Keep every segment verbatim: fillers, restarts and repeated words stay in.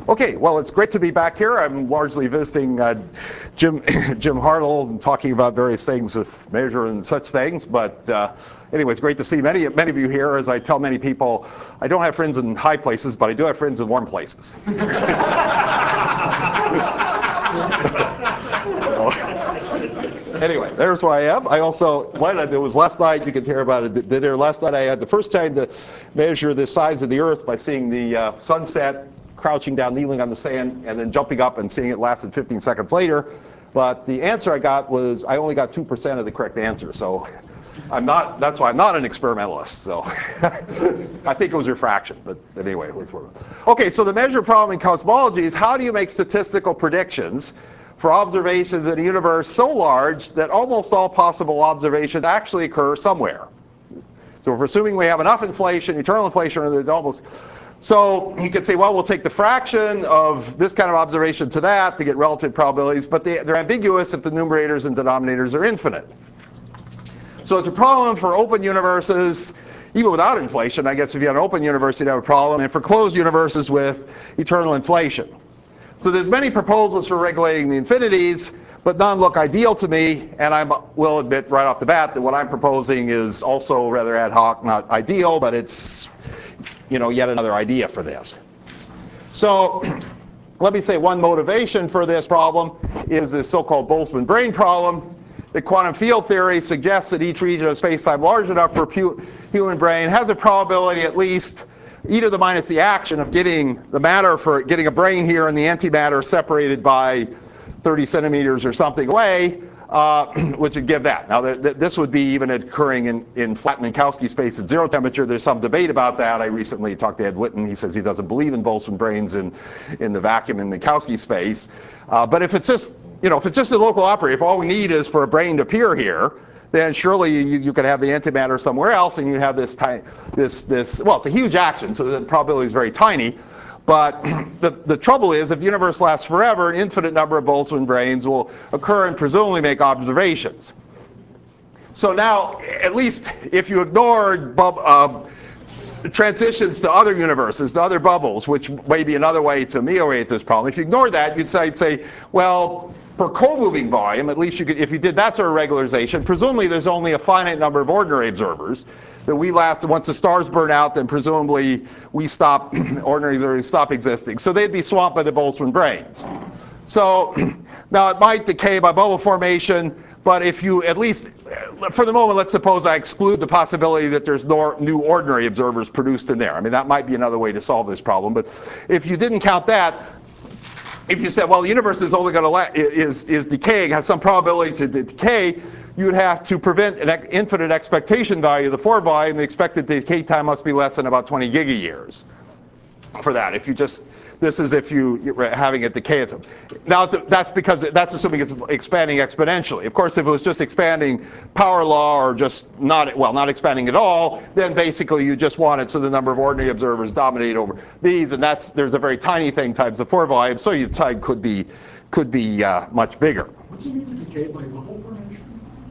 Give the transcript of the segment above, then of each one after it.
Okay, well, it's great to be back here. I'm largely visiting uh, Jim Jim Hartle and talking about various things with Measure and such things. But uh, anyway, it's great to see many many of you here. As I tell many people, I don't have friends in high places, but I do have friends in warm places. Anyway, there's where I am. I also, it was last night, you could hear about it at dinner. Last night I had the first time to measure the size of the Earth by seeing the uh, sunset, crouching down, kneeling on the sand, and then jumping up and seeing it lasted fifteen seconds later. But the answer I got was, I only got two percent of the correct answer. So I'm not, that's why I'm not an experimentalist. So I think it was refraction, but anyway. It was okay, so the measure problem in cosmology is how do you make statistical predictions for observations in a universe so large that almost all possible observations actually occur somewhere. So if we're assuming we have enough inflation, eternal inflation, or there's almost, so you could say, well, we'll take the fraction of this kind of observation to that to get relative probabilities, but they, they're ambiguous if the numerators and denominators are infinite. So it's a problem for open universes, even without inflation. I guess if you had an open universe, you'd have a problem, and for closed universes with eternal inflation. So there's many proposals for regulating the infinities, but none look ideal to me, and I will admit right off the bat that what I'm proposing is also rather ad hoc, not ideal, but it's, you know, yet another idea for this. So let me say one motivation for this problem is this so-called Boltzmann brane problem. The quantum field theory suggests that each region of space-time large enough for a human brain has a probability at least e to the minus the action of getting the matter for getting a brain here and the antimatter separated by thirty centimeters or something away, uh, which would give that. Now, th th this would be even occurring in, in flat Minkowski space at zero temperature. There's some debate about that. I recently talked to Ed Witten. He says he doesn't believe in Boltzmann branes in, in the vacuum in Minkowski space. Uh, but if it's just, you know, if it's just a local operator, if all we need is for a brain to appear here, then surely you, you could have the antimatter somewhere else, and you have this tiny, this, this, well, it's a huge action, so the probability is very tiny. But the, the trouble is, if the universe lasts forever, an infinite number of Boltzmann branes will occur and presumably make observations. So now, at least if you ignored bub, uh, transitions to other universes, to other bubbles, which may be another way to ameliorate this problem, if you ignore that, you'd say, say well, for co-moving volume, at least you could, if you did that sort of regularization, presumably there's only a finite number of ordinary observers. That we last, once the stars burn out, then presumably we stop, ordinary observers stop existing. So they'd be swamped by the Boltzmann branes. So now it might decay by bubble formation, but if you at least, for the moment, let's suppose I exclude the possibility that there's no new ordinary observers produced in there. I mean, that might be another way to solve this problem. But if you didn't count that, if you said, well, the universe is only going to is is decaying, has some probability to decay, you would have to prevent an infinite expectation value of the four volume. The expected decay time must be less than about twenty gigayears for that. If you just, this is if you, you're having it decay. Now that's because that's assuming it's expanding exponentially. Of course, if it was just expanding power law or just not, well, not expanding at all, then basically you just want it so the number of ordinary observers dominate over these, and that's, there's a very tiny thing times the four volume, so your time could be could be uh, much bigger. What's it mean to decay by bubble formation?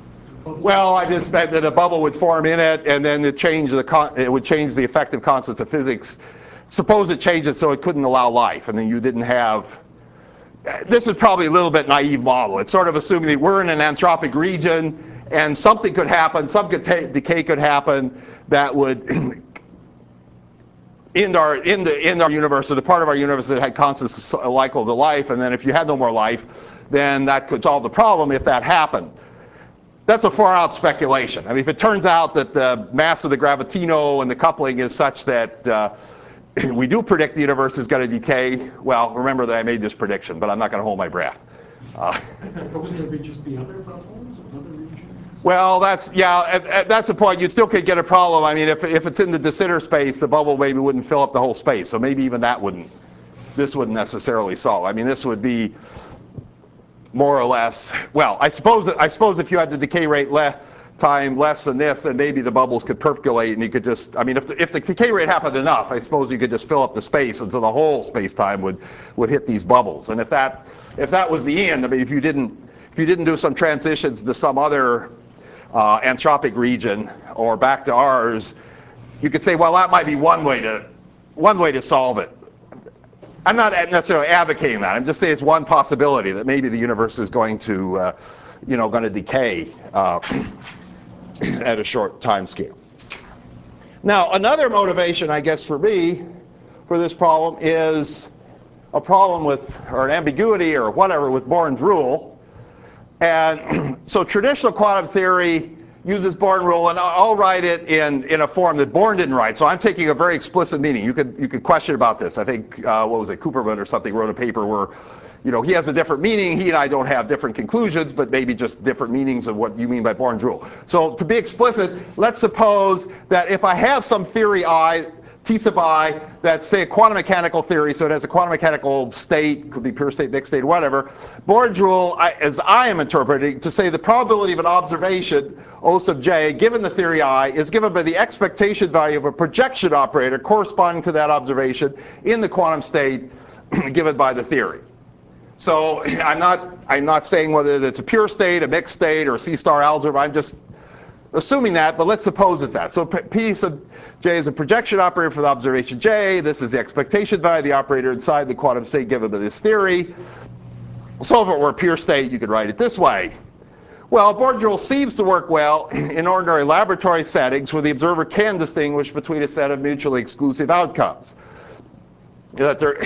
Well, I just meant that a bubble would form in it, and then it change the con it would change the effective constants of physics. Suppose it changed it so it couldn't allow life, and then you didn't have. This is probably a little bit naive model. It's sort of assuming that we're in an anthropic region, and something could happen, some decay could happen that would end our in the in our universe, or the part of our universe that had constants like to life, and then if you had no more life, then that could solve the problem if that happened. That's a far out speculation. I mean, if it turns out that the mass of the gravitino and the coupling is such that uh, we do predict the universe is going to decay, well, remember that I made this prediction, but I'm not going to hold my breath. Uh, but wouldn't there be just the other bubbles, other regions? Well, that's, yeah, that's a point. You still could get a problem. I mean, if, if it's in the de Sitter space, the bubble maybe wouldn't fill up the whole space. So maybe even that wouldn't, this wouldn't necessarily solve. I mean, this would be more or less, well, I suppose that, I suppose if you had the decay rate le time less than this, then maybe the bubbles could percolate and you could just, I mean, if the, if the decay rate happened enough, I suppose you could just fill up the space and so the whole space-time would, would hit these bubbles. And if that, if that was the end, I mean, if you didn't, if you didn't do some transitions to some other uh, anthropic region or back to ours, you could say, well, that might be one way to, one way to solve it. I'm not necessarily advocating that. I'm just saying it's one possibility that maybe the universe is going to, uh, you know, going to decay uh, at a short time scale. Now, another motivation, I guess, for me for this problem is a problem with, or an ambiguity or whatever, with Born's rule. And so traditional quantum theory uses Born rule, and I'll write it in, in a form that Born didn't write. So I'm taking a very explicit meaning. You could, you could question about this. I think, uh, what was it, Cooperman or something wrote a paper where, you know, he has a different meaning. He and I don't have different conclusions, but maybe just different meanings of what you mean by Born's rule. So to be explicit, let's suppose that if I have some theory I, T sub I, that's, say, a quantum mechanical theory, so it has a quantum mechanical state, could be pure state, mixed state, whatever. Born's rule, I, as I am interpreting, to say the probability of an observation, O sub j, given the theory I, is given by the expectation value of a projection operator corresponding to that observation in the quantum state given by the theory. So I'm not, I'm not saying whether it's a pure state, a mixed state, or a C-star algebra. I'm just assuming that, but let's suppose it's that. So P sub j is a projection operator for the observation j. This is the expectation value of the operator inside the quantum state given by this theory. So if it were a pure state, you could write it this way. Well, Born's rule seems to work well in ordinary laboratory settings where the observer can distinguish between a set of mutually exclusive outcomes. That there,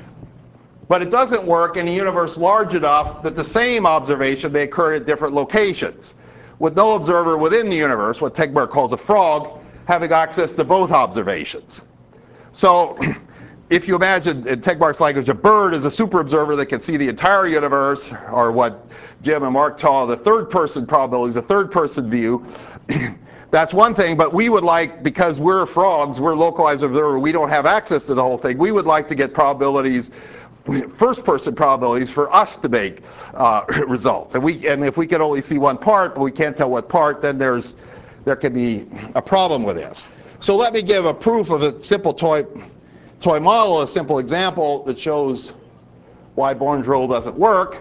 but it doesn't work in a universe large enough that the same observation may occur at different locations, with no observer within the universe, what Tegmark calls a frog, having access to both observations. So if you imagine, in Tegmark's language, a bird is a super observer that can see the entire universe, or what Jim and Mark call the third-person probabilities, the third-person view. That's one thing, but we would like, because we're frogs, we're localized observer, we don't have access to the whole thing, we would like to get probabilities, first-person probabilities, for us to make uh, results. And, we, and if we can only see one part, but we can't tell what part, then there's, there could be a problem with this. So let me give a proof of a simple toy, toy model, a simple example that shows why Born's rule doesn't work,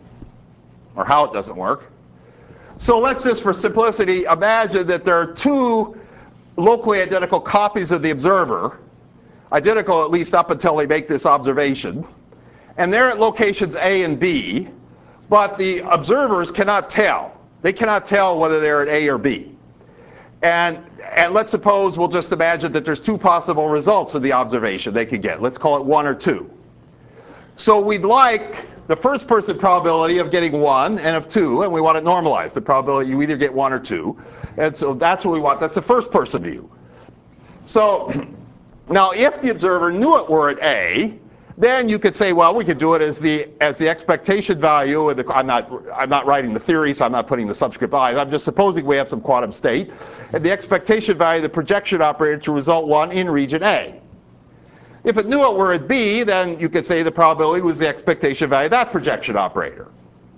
or how it doesn't work. So let's just, for simplicity, imagine that there are two locally identical copies of the observer, identical at least up until they make this observation, and they're at locations A and B, but the observers cannot tell. They cannot tell whether they're at A or B. And, and let's suppose we'll just imagine that there's two possible results of the observation they could get. Let's call it one or two. So we'd like the first person probability of getting one and of two, and we want it normalized. The probability you either get one or two. And so that's what we want. That's the first person view. So now if the observer knew it were at A, then you could say, well, we could do it as the as the expectation value. The, I'm not I'm not writing the theory, so I'm not putting the subscript I. I'm just supposing we have some quantum state, and the expectation value of the projection operator to result one in region A. If it knew it were at B, then you could say the probability was the expectation value of that projection operator.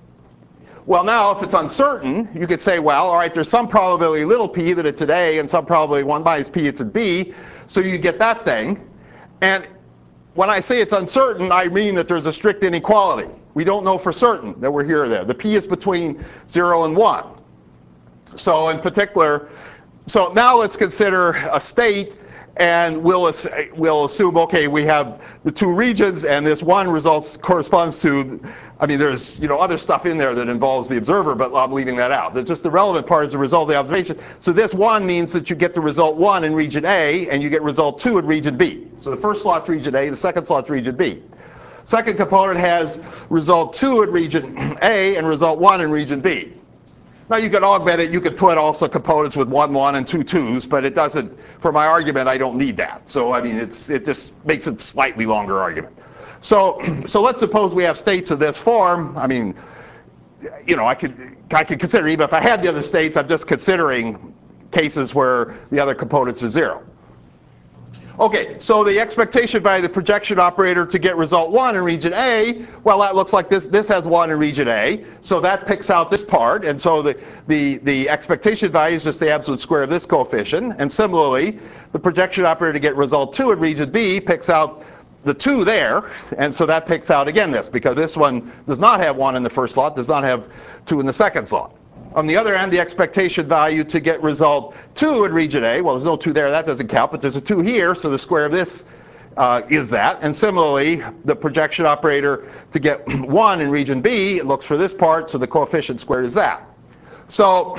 Well, now if it's uncertain, you could say, well, all right, there's some probability little p that it's at A, and some probability one minus p it's at B, so you get that thing. And when I say it's uncertain, I mean that there's a strict inequality. We don't know for certain that we're here or there. The p is between zero and one. So in particular, so now let's consider a state, and we'll, we'll assume, okay, we have the two regions, and this one results corresponds to, I mean, there's, you know, other stuff in there that involves the observer, but I'm leaving that out. There's just the relevant part is the result of the observation. So this one means that you get the result one in region A, and you get result two in region B. So the first slot's region A, the second slot's region B. Second component has result two in region A and result one in region B. Now you could augment it, you could put also components with one, one, and two, twos, but it doesn't, for my argument, I don't need that. So I mean, it's, it just makes it slightly longer argument. So, so let's suppose we have states of this form. I mean, you know, I could, I could consider, even if I had the other states, I'm just considering cases where the other components are zero. Okay, so the expectation value of the projection operator to get result one in region A, well, that looks like this. This has one in region A, so that picks out this part, and so the, the, the expectation value is just the absolute square of this coefficient. And similarly, the projection operator to get result two in region B picks out the two there, and so that picks out again this, because this one does not have one in the first slot, does not have two in the second slot. On the other hand, the expectation value to get result two in region A, well, there's no two there, that doesn't count, but there's a two here, so the square of this uh, is that. And similarly, the projection operator to get one in region B, it looks for this part, so the coefficient squared is that. So,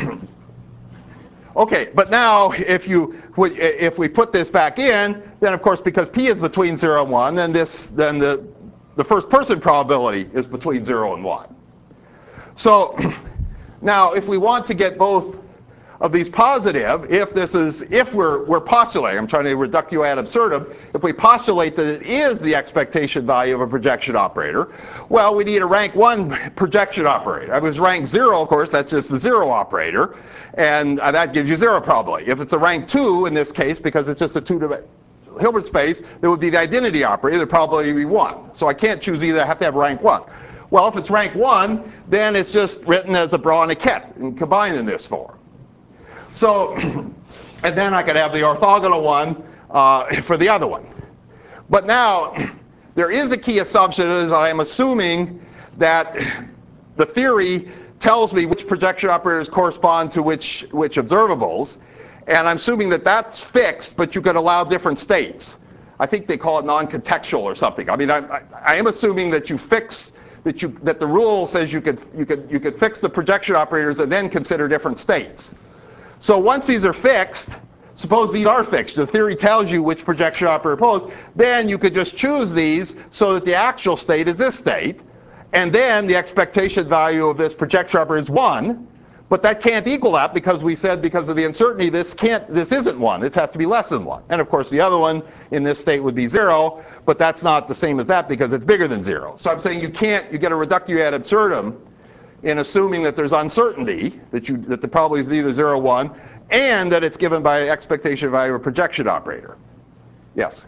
okay, but now if you if we put this back in, then of course because P is between zero and one, then this then the the first person probability is between zero and one. So now if we want to get both of these positive, if this is if we're we're postulating, I'm trying to reductio ad absurdum, if we postulate that it is the expectation value of a projection operator, well, we need a rank one projection operator. If it's rank zero, of course, that's just the zero operator, and uh, that gives you zero probability. If it's a rank two in this case, because it's just a two Hilbert space, it would be the identity operator, the probability would be one. So I can't choose either, I have to have rank one. Well, if it's rank one, then it's just written as a bra and a ket and combined in this form. So, and then I could have the orthogonal one uh, for the other one. But now, there is a key assumption, is that I'm assuming that the theory tells me which projection operators correspond to which, which observables. And I'm assuming that that's fixed, but you could allow different states. I think they call it non-contextual or something. I mean, I, I, I am assuming that you fix, that, you, that the rule says you could, you, could, you could fix the projection operators and then consider different states. So once these are fixed, suppose these are fixed, the theory tells you which projection operator pose, then you could just choose these so that the actual state is this state, and then the expectation value of this projection operator is one, but that can't equal that because we said because of the uncertainty this can't, this isn't one, this has to be less than one. And of course the other one in this state would be zero, but that's not the same as that because it's bigger than zero. So I'm saying you can't, you get a reductio ad absurdum in assuming that there's uncertainty, that, you, that the probability is either zero or one, and that it's given by expectation value of a projection operator. Yes?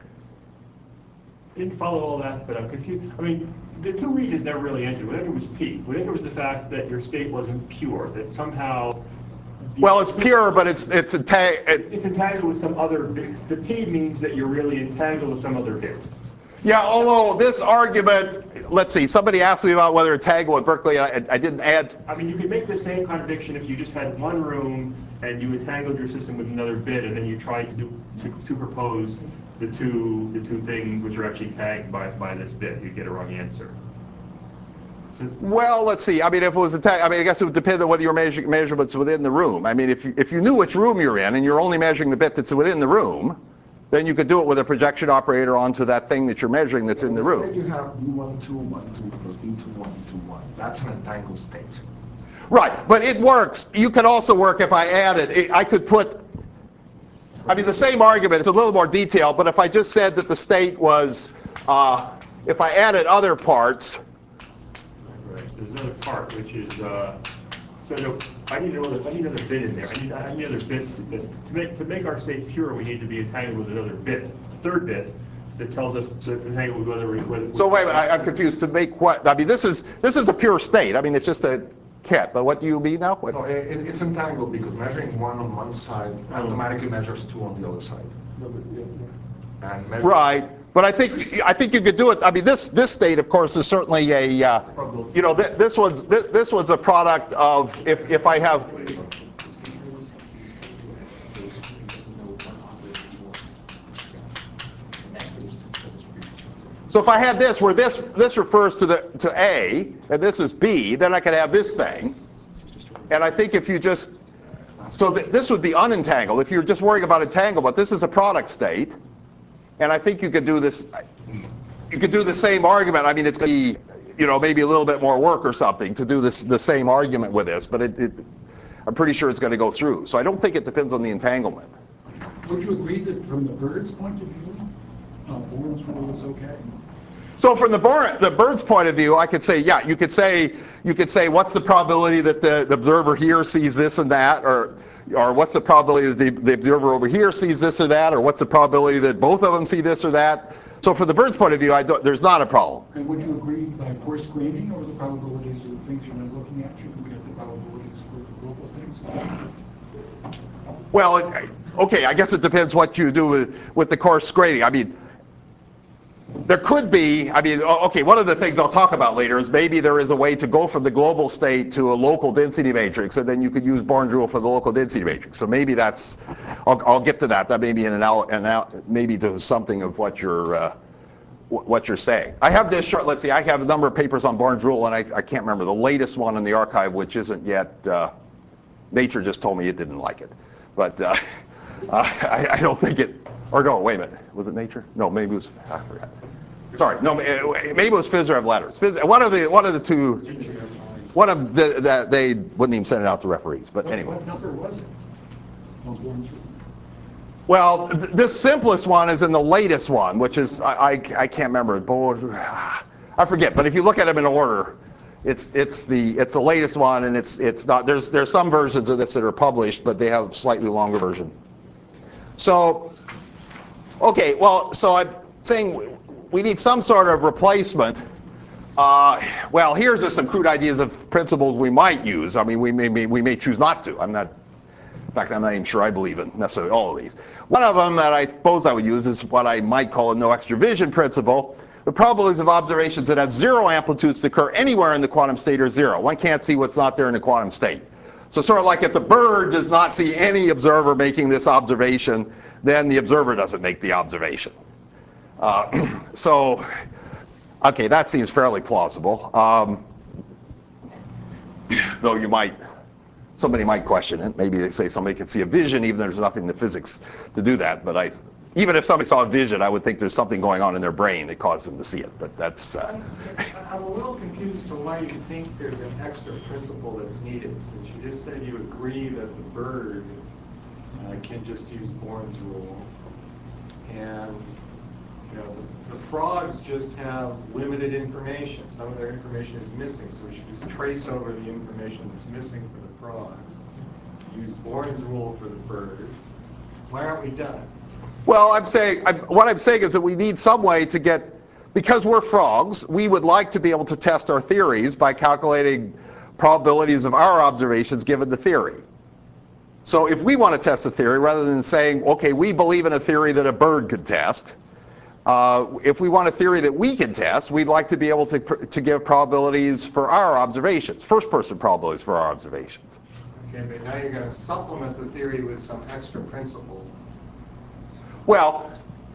I didn't follow all that, but I'm confused. I mean, the two regions never really entered. Whatever was P. Whatever was the fact that your state wasn't pure, that somehow... Well, it's pure, but it's it's, enta it's, it's entangled with some other bit. The P means that you're really entangled with some other bit. Yeah, although this argument, let's see, somebody asked me about whether entangled with Berkeley, I, I didn't add... I mean, you could make the same contradiction if you just had one room and you entangled your system with another bit, and then you tried to, do, to superpose the two the two things which are actually tagged by, by this bit. You'd get a wrong answer. So, well, let's see. I mean, if it was a tag, I mean, I guess it would depend on whether you're measuring measurements within the room. I mean, if you, if you knew which room you're in and you're only measuring the bit that's within the room, then you could do it with a projection operator onto that thing that you're measuring that's in the room. Instead you have B one two one two plus B two one two one. That's an entangled state. Right, but it works. You could also work if I added, I could put, I mean, the same argument, it's a little more detailed, but if I just said that the state was, uh, if I added other parts. right. There's another part, which is, uh, so no, I need another, I need another bit in there. I need, I need another bit. To make, to make our state pure, we need to be entangled with another bit, a third bit, that tells us to entangle with whether we... Whether, so wait a minute, I, I'm confused. To make what? I mean, this is, this is a pure state. I mean, it's just a ket, but what do you mean now? What? No, it, it's entangled because measuring one on one side automatically measures two on the other side. And measure Right. But I think I think you could do it. I mean, this this state, of course, is certainly a uh, you know th this one's th this one's a product of if if I have. So if I had this where this this refers to the to A and this is B, then I could have this thing. And I think if you just so th this would be unentangled. If you're just worrying about entanglement, this is a product state. And I think you could do this, you could do the same argument. I mean, it's going to be, you know, maybe a little bit more work or something to do this the same argument with this, but it, it, I'm pretty sure it's going to go through. So I don't think it depends on the entanglement. Would you agree that from the bird's point of view, uh, Born's rule is okay? So from the, bird, the bird's point of view, I could say, yeah, you could say, you could say, what's the probability that the, the observer here sees this and that, or or what's the probability that the, the observer over here sees this or that, or what's the probability that both of them see this or that. So from the bird's point of view, I don't, there's not a problem. And would you agree by coarse grading or the probabilities of the things you're not looking at, you can get the probabilities for the global things? Well, it, okay, I guess it depends what you do with, with the coarse grading. I mean, there could be, I mean, okay, one of the things I'll talk about later is maybe there is a way to go from the global state to a local density matrix, and then you could use Born's rule for the local density matrix. So maybe that's I'll, I'll get to that. That may be an anal, anal maybe to something of what you're uh, what you're saying. I have this short. Let's see. I have a number of papers on Bourne's rule, and I, I can't remember the latest one in the archive, which isn't yet. Uh, Nature just told me it didn't like it, but uh, I, I don't think it. Or no, wait a minute. Was it Nature? No, maybe it was. I forgot. Sorry, no, maybe it was Physirev Letters. One of the one of the two. One of the that they wouldn't even send it out to referees. But What, anyway. what number was it? On Bourne's rule? Well, th the simplest one is in the latest one, which is I I, I can't remember it. I forget. But if you look at them in order, it's it's the it's the latest one, and it's it's not. There's there's some versions of this that are published, but they have a slightly longer version. So, okay. Well, so I'm saying we need some sort of replacement. Uh, well, here's just some crude ideas of principles we might use. I mean, we may, we may choose not to. I'm not, in fact, I'm not even sure I believe in necessarily all of these. One of them that I suppose I would use is what I might call a no extra vision principle. The probabilities of observations that have zero amplitudes to occur anywhere in the quantum state are zero. One can't see what's not there in the quantum state. So sort of like if the bird does not see any observer making this observation, then the observer doesn't make the observation. Uh, so, okay, that seems fairly plausible. Um, though you might, somebody might question it. Maybe they say somebody can see a vision even though there's nothing in the physics to do that. But I, even if somebody saw a vision, I would think there's something going on in their brain that caused them to see it. But that's... Uh, I'm a little confused to why you think there's an extra principle that's needed, since you just said you agree that the bird uh, can just use Bourne's rule. And you know, the, the frogs just have limited information. Some of their information is missing, so we should just trace over the information that's missing for the frogs. Use Bourne's rule for the birds. Why aren't we done? Well, I'm saying, I'm, what I'm saying is that we need some way to get, because we're frogs, we would like to be able to test our theories by calculating probabilities of our observations given the theory. So if we want to test a theory, rather than saying, okay, we believe in a theory that a bird could test, uh, if we want a theory that we can test, we'd like to be able to, to give probabilities for our observations, first-person probabilities for our observations. Okay, but now you're going to supplement the theory with some extra principle. Well,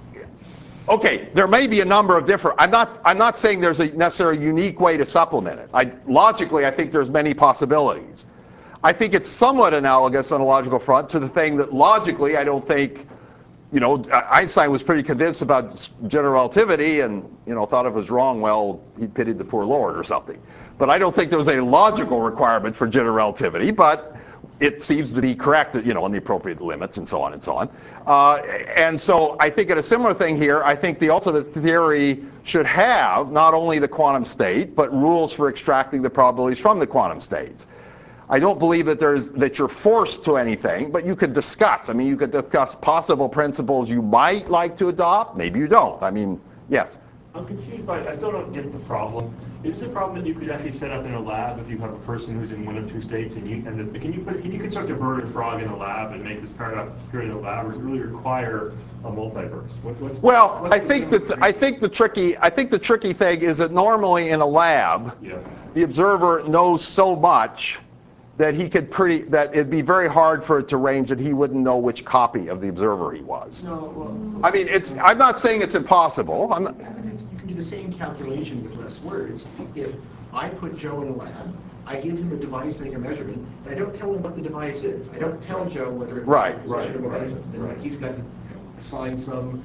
okay, there may be a number of different, I'm not, I'm not saying there's a necessarily unique way to supplement it. I, logically, I think there's many possibilities. I think it's somewhat analogous on a logical front to the thing that logically I don't think, you know, Einstein was pretty convinced about general relativity and, you know, thought if it was wrong, well, he pitied the poor Lord or something. But I don't think there was a logical requirement for general relativity, but it seems to be correct, you know, in the appropriate limits and so on and so on. Uh, and so I think in a similar thing here, I think the ultimate theory should have not only the quantum state, but rules for extracting the probabilities from the quantum states. I don't believe that there's that you're forced to anything, but you could discuss. I mean, you could discuss possible principles you might like to adopt. Maybe you don't. I mean, yes. I'm confused by it. I still don't get the problem. Is this a problem that you could actually set up in a lab if you have a person who's in one of two states, and you and the, can you put can you construct a bird and frog in a lab and make this paradox appear in a lab, or does it really require a multiverse? What, what's, well, what's I think that the, I think the tricky I think the tricky thing is that normally in a lab, yeah. the observer knows so much that he could pretty that it'd be very hard for it to range that he wouldn't know which copy of the observer he was. No, well, I mean, it's I'm not saying it's impossible. I'm not, You can do the same calculation with less words. If I put Joe in a lab, I give him a device to make a measurement, but I don't tell him what the device is. I don't tell Joe whether it Right, right, or right, isn't. Then right. he's got to assign some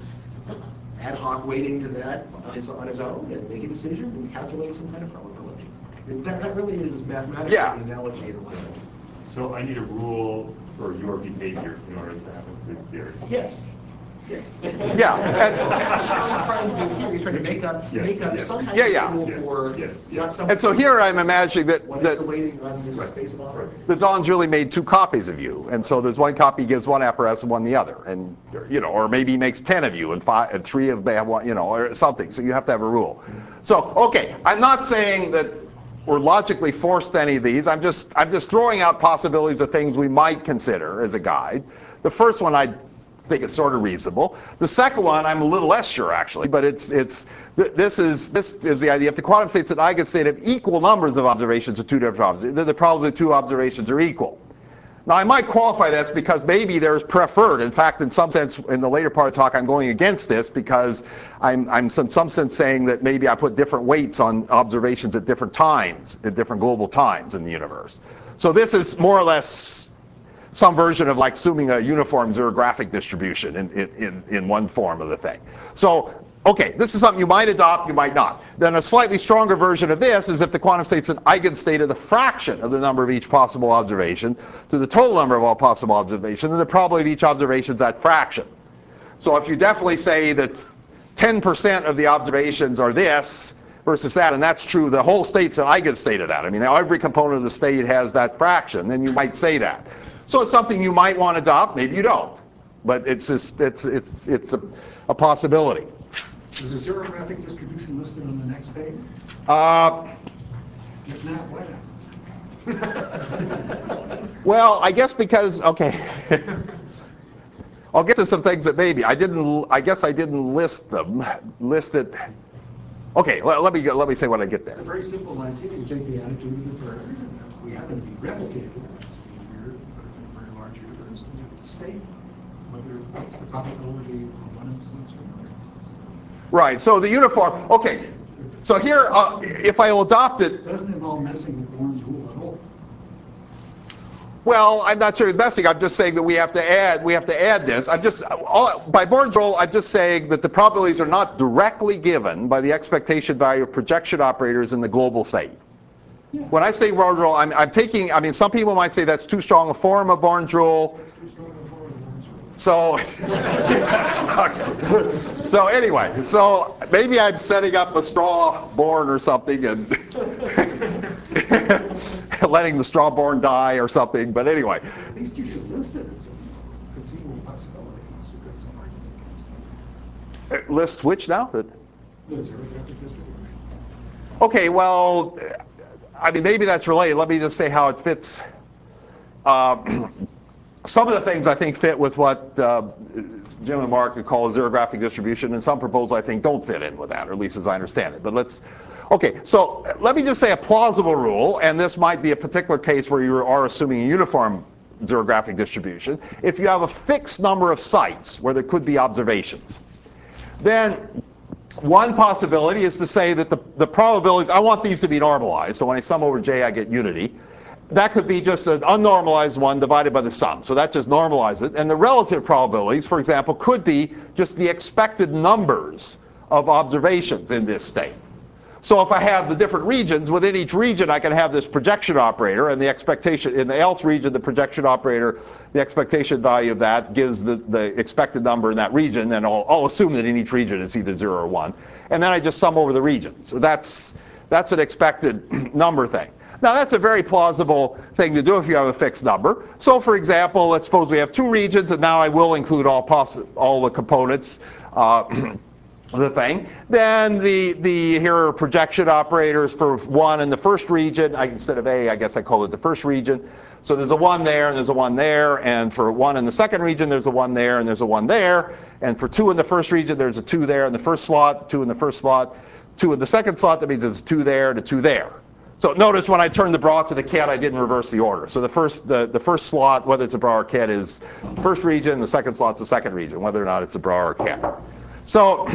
ad hoc weighting to that on his, on his own and make a decision and calculate some kind of probability. And that, that really is mathematically Yeah. the analogy in the lab. So I need a rule for your behavior in order to have a good theory. Yes. Yes. yeah. And, He's trying to do here. He's trying to make up, Yes, make up yes. some kind Yeah, of yeah. rule Yes, for yes, yes. not some. and so here I'm imagining that What is that the weighting on this Right. space of operator? that Don's really made two copies of you, and so there's one copy gives one apparatus and one the other, and you know, or maybe he makes ten of you and five and three of them have one, you know, or something. So you have to have a rule. So okay, I'm not saying that we're logically forced to any of these. I'm just I'm just throwing out possibilities of things we might consider as a guide. The first one I think is sort of reasonable. The second one I'm a little less sure actually, but it's it's this is this is the idea. If the quantum states an eigenstate have equal numbers of observations of two different observations, then the probability the two observations are equal. Now, I might qualify this because maybe there's preferred. In fact, in some sense, in the later part of the talk, I'm going against this because I'm, I'm in some sense saying that maybe I put different weights on observations at different times, at different global times in the universe. So this is more or less some version of like assuming a uniform zerographic distribution in, in, in one form of the thing. So, okay, this is something you might adopt, you might not. Then a slightly stronger version of this is if the quantum state's an eigenstate of the fraction of the number of each possible observation to the total number of all possible observations, then the probability of each observation is that fraction. So if you definitely say that ten percent of the observations are this versus that, and that's true, the whole state's an eigenstate of that. I mean, every component of the state has that fraction, then you might say that. So it's something you might want to adopt, maybe you don't. But it's just, it's, it's, it's a, a possibility. Is a zerographic distribution listed on the next page? Uh, If not, why not? well, I guess because, okay. I'll get to some things that maybe. I didn't, I guess I didn't list them, list it. Okay, let, let me get, let me say when I get there. It's a very simple idea. You take the attitude of the parameter, and we happen to be replicated. It's here, but in a very large universe, and you have to state whether what's the probability for one instance or another instance. Right, so the uniform, okay. So here, uh, if I will adopt it. It doesn't involve messing with Born's rule at all. Well, I'm not sure it's messing. I'm just saying that we have to add, we have to add this. I'm just, all, by Born's rule, I'm just saying that the probabilities are not directly given by the expectation value of projection operators in the global state. Yeah. When I say Born's rule, I'm, I'm taking, I mean, some people might say that's too strong a form of Born's rule. That's too strong a form of Born's rule. So, so anyway, so maybe I'm setting up a straw Born or something and letting the straw Born die or something. But anyway. At least you should list it as a conceivable possibility unless you've got some argument against it. List which now? The zerographic distribution. Okay, well, I mean, maybe that's related. Let me just say how it fits. Uh, some of the things I think fit with what uh, Jim and Mark would call a zerographic distribution, and some proposals I think don't fit in with that, or at least as I understand it. But let's, okay, so let me just say a plausible rule, and this might be a particular case where you are assuming a uniform zerographic distribution. If you have a fixed number of sites where there could be observations, then one possibility is to say that the, the probabilities, I want these to be normalized, so when I sum over J I get unity. That could be just an unnormalized one divided by the sum. So that just normalizes it. And the relative probabilities, for example, could be just the expected numbers of observations in this state. So if I have the different regions, within each region I can have this projection operator, and the expectation, in the nth region, the projection operator, the expectation value of that gives the, the expected number in that region, and I'll, I'll assume that in each region it's either zero or one. And then I just sum over the regions. So that's, that's an expected number thing. Now that's a very plausible thing to do if you have a fixed number. So for example, let's suppose we have two regions, and now I will include all possi all the components uh, of the thing. Then the, the here are projection operators for one in the first region. I, instead of A, I guess I call it the first region. So there's a one there, and there's a one there, and for one in the second region, there's a one there, and there's a one there. And for two in the first region, there's a two there in the first slot, two in the first slot, two in the second slot. That means there's a two there and a two there. So notice when I turn the bra to the cat, I didn't reverse the order. So the first, the, the first slot, whether it's a bra or cat, is first region. The second slot's the second region, whether or not it's a bra or cat. So,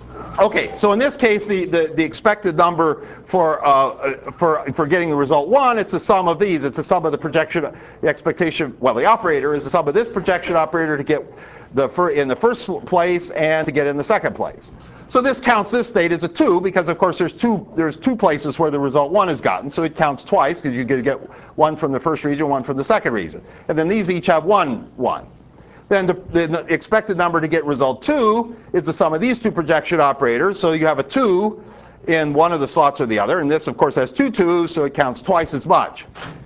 okay, so in this case, the, the, the expected number for, uh, for, for getting the result one, it's a sum of these. It's a sum of the projection, the expectation, well, the operator is the sum of this projection operator to get the fir in the first place and to get in the second place. So this counts this state as a two because, of course, there's two, there's two places where the result one is gotten. So it counts twice because you get one from the first region, one from the second region. And then these each have one, one. Then the, the expected number to get result two is the sum of these two projection operators. So you have a two in one of the slots or the other. And this, of course, has two twos, so it counts twice as much.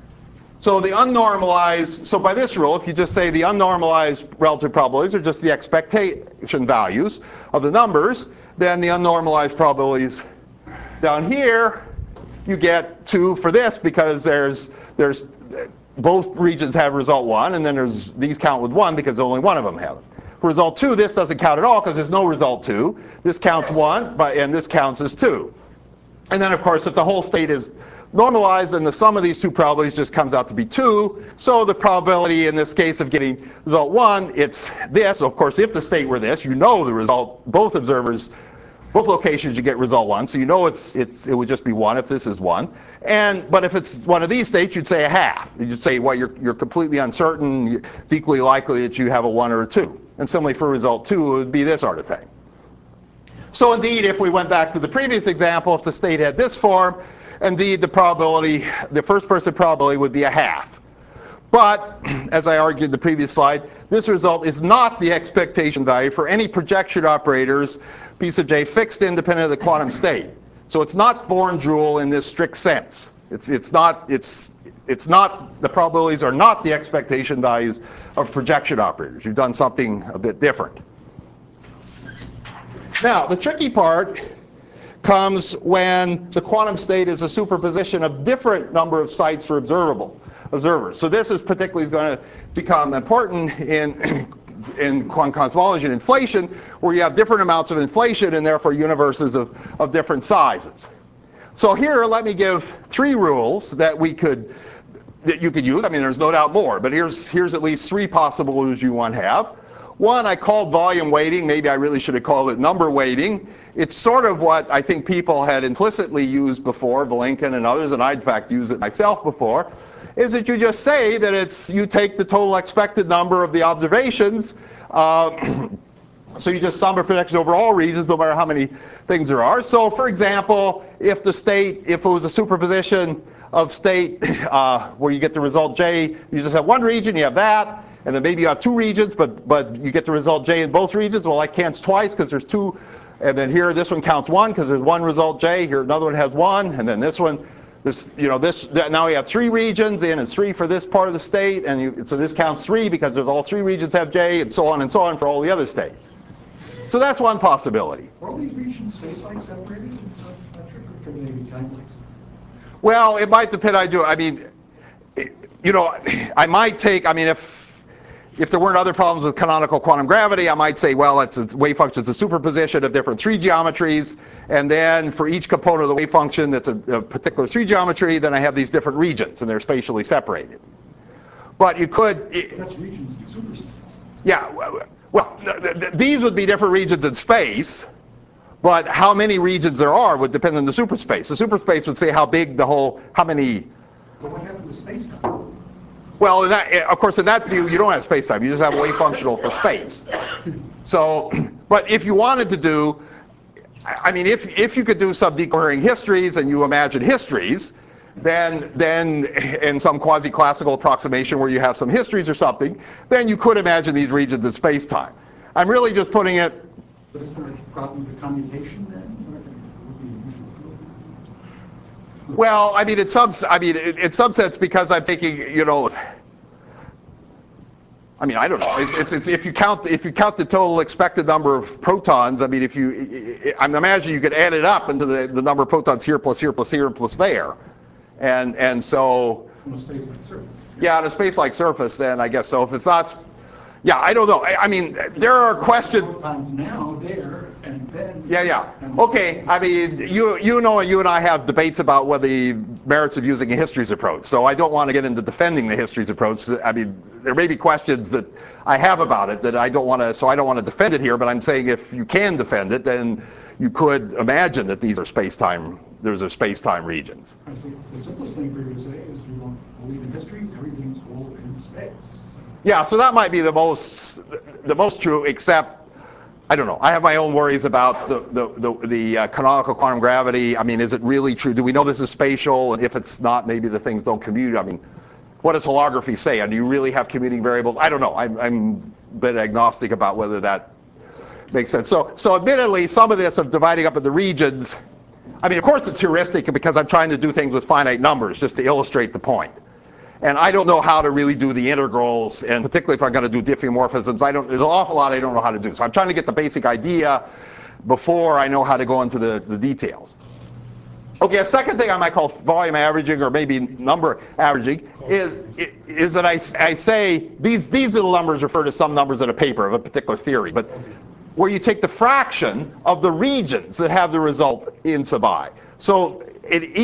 So the unnormalized, so by this rule, if you just say the unnormalized relative probabilities are just the expectation values of the numbers, then the unnormalized probabilities down here, you get two for this because there's, there's both regions have result one, and then there's these count with one because only one of them have it. For result two, this doesn't count at all because there's no result two. This counts one, but, and this counts as two. And then, of course, if the whole state is normalized, and the sum of these two probabilities just comes out to be two. So the probability in this case of getting result one, it's this. So of course, if the state were this, you know the result, both observers, both locations you get result one. So you know it's, it's, it would just be one if this is one. And, but if it's one of these states, you'd say a half. You'd say, well, you're, you're completely uncertain. It's equally likely that you have a one or a two. And similarly for result two, it would be this sort of thing. So indeed, if we went back to the previous example, if the state had this form, indeed the probability, the first person probability would be a half. But, as I argued in the previous slide, this result is not the expectation value for any projection operators, P sub j fixed independent of the quantum state. So it's not Born's rule in this strict sense. It's, it's not, it's, it's not, the probabilities are not the expectation values of projection operators. You've done something a bit different. Now, the tricky part comes when the quantum state is a superposition of different number of sites for observable observers. So this is particularly going to become important in in quantum cosmology and inflation, where you have different amounts of inflation and therefore universes of, of different sizes. So here, let me give three rules that we could that you could use. I mean, there's no doubt more, but here's here's at least three possible rules you want to have. One I called volume weighting. Maybe I really should have called it number weighting. It's sort of what I think people had implicitly used before, Vilenkin and others, and I in fact used it myself before, is that you just say that it's, you take the total expected number of the observations, uh, so you just sum the projections over all regions, no matter how many things there are. So for example, if the state, if it was a superposition of state uh, where you get the result J, you just have one region, you have that, and then maybe you have two regions, but, but you get the result J in both regions. Well, that counts twice because there's two, and then here this one counts one because there's one result J, here another one has one, and then this one, There's, you know, this, now we have three regions, and it's three for this part of the state, and you, so this counts three because there's all three regions have J, and so on and so on for all the other states. So that's one possibility. Are all these regions space-like separated? Not sure. Could they be time-like? Well, it might depend. I do. I mean, you know, I might take. I mean, if if there weren't other problems with canonical quantum gravity, I might say, well, it's a wave function. It's a superposition of different three geometries, and then for each component of the wave function that's a, a particular three geometry, then I have these different regions, and they're spatially separated. But you could. It, That's regions and superstates. Yeah. Well, th th these would be different regions in space. But how many regions there are would depend on the superspace. The superspace would say how big the whole, how many. But what happened to space-time? Well, in that, of course, in that view, you don't have space-time. You just have a wave functional for space. So, but if you wanted to do, I mean, if if you could do some decohering histories and you imagine histories, then then in some quasi-classical approximation where you have some histories or something, then you could imagine these regions in space-time. I'm really just putting it. But is there a problem with the commutation then? Well, I mean, in some, I mean, in some sense, because I'm taking, you know, I mean, I don't know. It's, it's, it's if you count, if you count the total expected number of protons, I mean, if you, I'm imagining you could add it up into the, the number of protons here plus here plus here plus there, and and so. On a space-like surface. Yeah, on a space-like surface, then I guess so. If it's not. Yeah, I don't know. I, I mean, there are questions. Protons now there and then. Yeah, yeah. Okay. I mean, you you know, you and I have debates about what the merits of using a histories approach. So I don't want to get into defending the histories approach. I mean, there may be questions that I have about it that I don't want to. So I don't want to defend it here. But I'm saying if you can defend it, then you could imagine that these are space-time. Those are space-time regions. I see. The simplest thing for you to say is you don't believe in histories. Everything's all in space. So. Yeah, so that might be the most the most true, except, I don't know. I have my own worries about the, the, the, the uh, canonical quantum gravity. I mean, is it really true? Do we know this is spatial? And if it's not, maybe the things don't commute. I mean, what does holography say? And do you really have commuting variables? I don't know. I'm, I'm a bit agnostic about whether that makes sense. So, so admittedly, some of this of dividing up into regions, I mean, of course it's heuristic because I'm trying to do things with finite numbers just to illustrate the point. And I don't know how to really do the integrals, and particularly if I'm going to do diffeomorphisms, I don't, there's an awful lot I don't know how to do. So I'm trying to get the basic idea before I know how to go into the, the details. Okay, a second thing I might call volume averaging, or maybe number averaging, is, is that I, I say these, these little numbers refer to some numbers in a paper of a particular theory, but where you take the fraction of the regions that have the result in sub I. So in each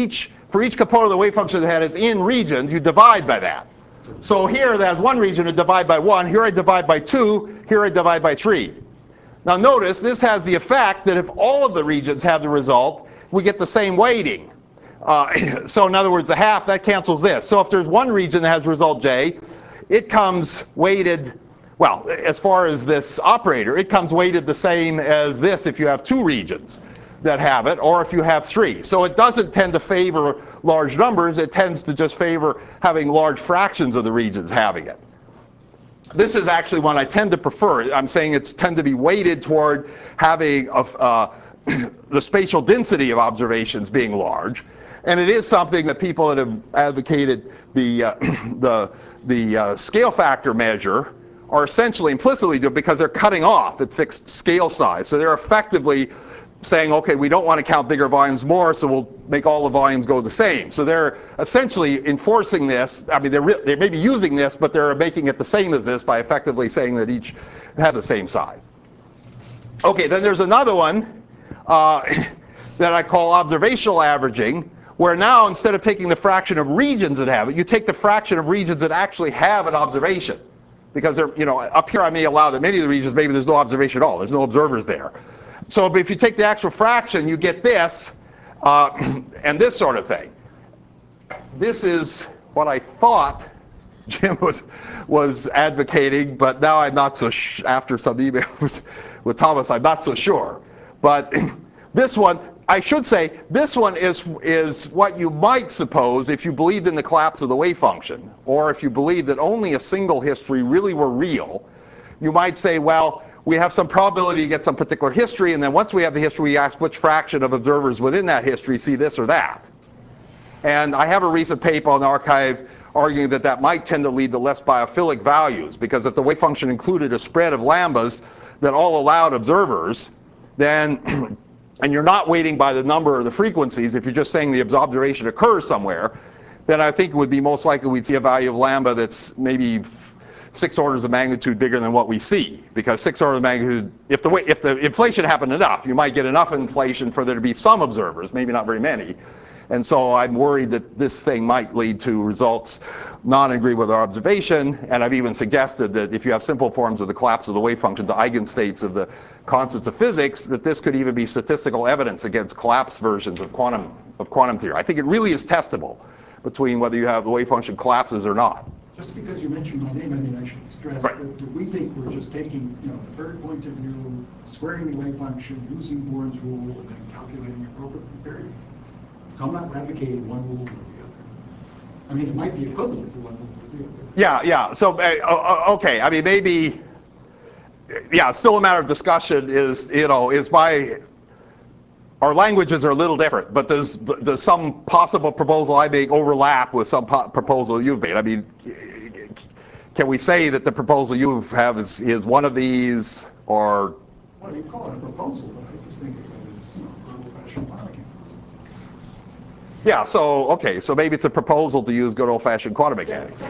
for each component of the wave function that is in regions, you divide by that. So here, there's one region to divide by one. Here I divide by two. Here I divide by three. Now notice, this has the effect that if all of the regions have the result, we get the same weighting. Uh, so in other words, the half, that cancels this. So if there's one region that has result J, it comes weighted, well, as far as this operator, it comes weighted the same as this if you have two regions that have it, or if you have three. So it doesn't tend to favor large numbers, it tends to just favor having large fractions of the regions having it. This is actually one I tend to prefer. I'm saying it's tend to be weighted toward having a, uh, the spatial density of observations being large. And it is something that people that have advocated the, uh, the, the uh, scale factor measure are essentially implicitly doing, because they're cutting off at fixed scale size. So they're effectively saying, okay, we don't want to count bigger volumes more, so we'll make all the volumes go the same. So they're essentially enforcing this. I mean, they're, they may be using this, but they're making it the same as this by effectively saying that each has the same size. Okay, then there's another one uh, that I call observational averaging, where now instead of taking the fraction of regions that have it, you take the fraction of regions that actually have an observation. Because they're, you know, up here I may allow that many of the regions, maybe there's no observation at all. There's no observers there. So if you take the actual fraction, you get this, uh, and this sort of thing. This is what I thought Jim was, was advocating, but now I'm not so, sh after some emails with Thomas, I'm not so sure. But this one, I should say, this one is, is what you might suppose if you believed in the collapse of the wave function, or if you believed that only a single history really were real. You might say, well, we have some probability to get some particular history, and then once we have the history, we ask which fraction of observers within that history see this or that. And I have a recent paper on the archive arguing that that might tend to lead to less biophilic values, because if the wave function included a spread of lambdas that all allowed observers, then and you're not weighting by the number or the frequencies, if you're just saying the observation occurs somewhere, then I think it would be most likely we'd see a value of lambda that's maybe six orders of magnitude bigger than what we see. Because six orders of magnitude, if the, way, if the inflation happened enough, you might get enough inflation for there to be some observers, maybe not very many. And so I'm worried that this thing might lead to results not agree with our observation. And I've even suggested that if you have simple forms of the collapse of the wave function to eigenstates of the constants of physics, that this could even be statistical evidence against collapsed versions of quantum, of quantum theory. I think it really is testable between whether you have the wave function collapses or not. Just because you mentioned my name, I mean, I should stress Right. that, that we think we're just taking, you know, the third point of view, squaring the wave function, using Born's rule, and then calculating appropriate period. So I'm not advocating one rule or the other. I mean, it might be equivalent to one rule or the other. Yeah, yeah. So, uh, okay. I mean, maybe, yeah, still a matter of discussion is, you know, is my, our languages are a little different, but does, does some possible proposal I make overlap with some proposal you've made? I mean, can we say that the proposal you have is, is one of these, or? Well, you call it a proposal, but I just think of it as, you know, old-fashioned quantum mechanics. Yeah, so, okay, so maybe it's a proposal to use good old-fashioned quantum mechanics.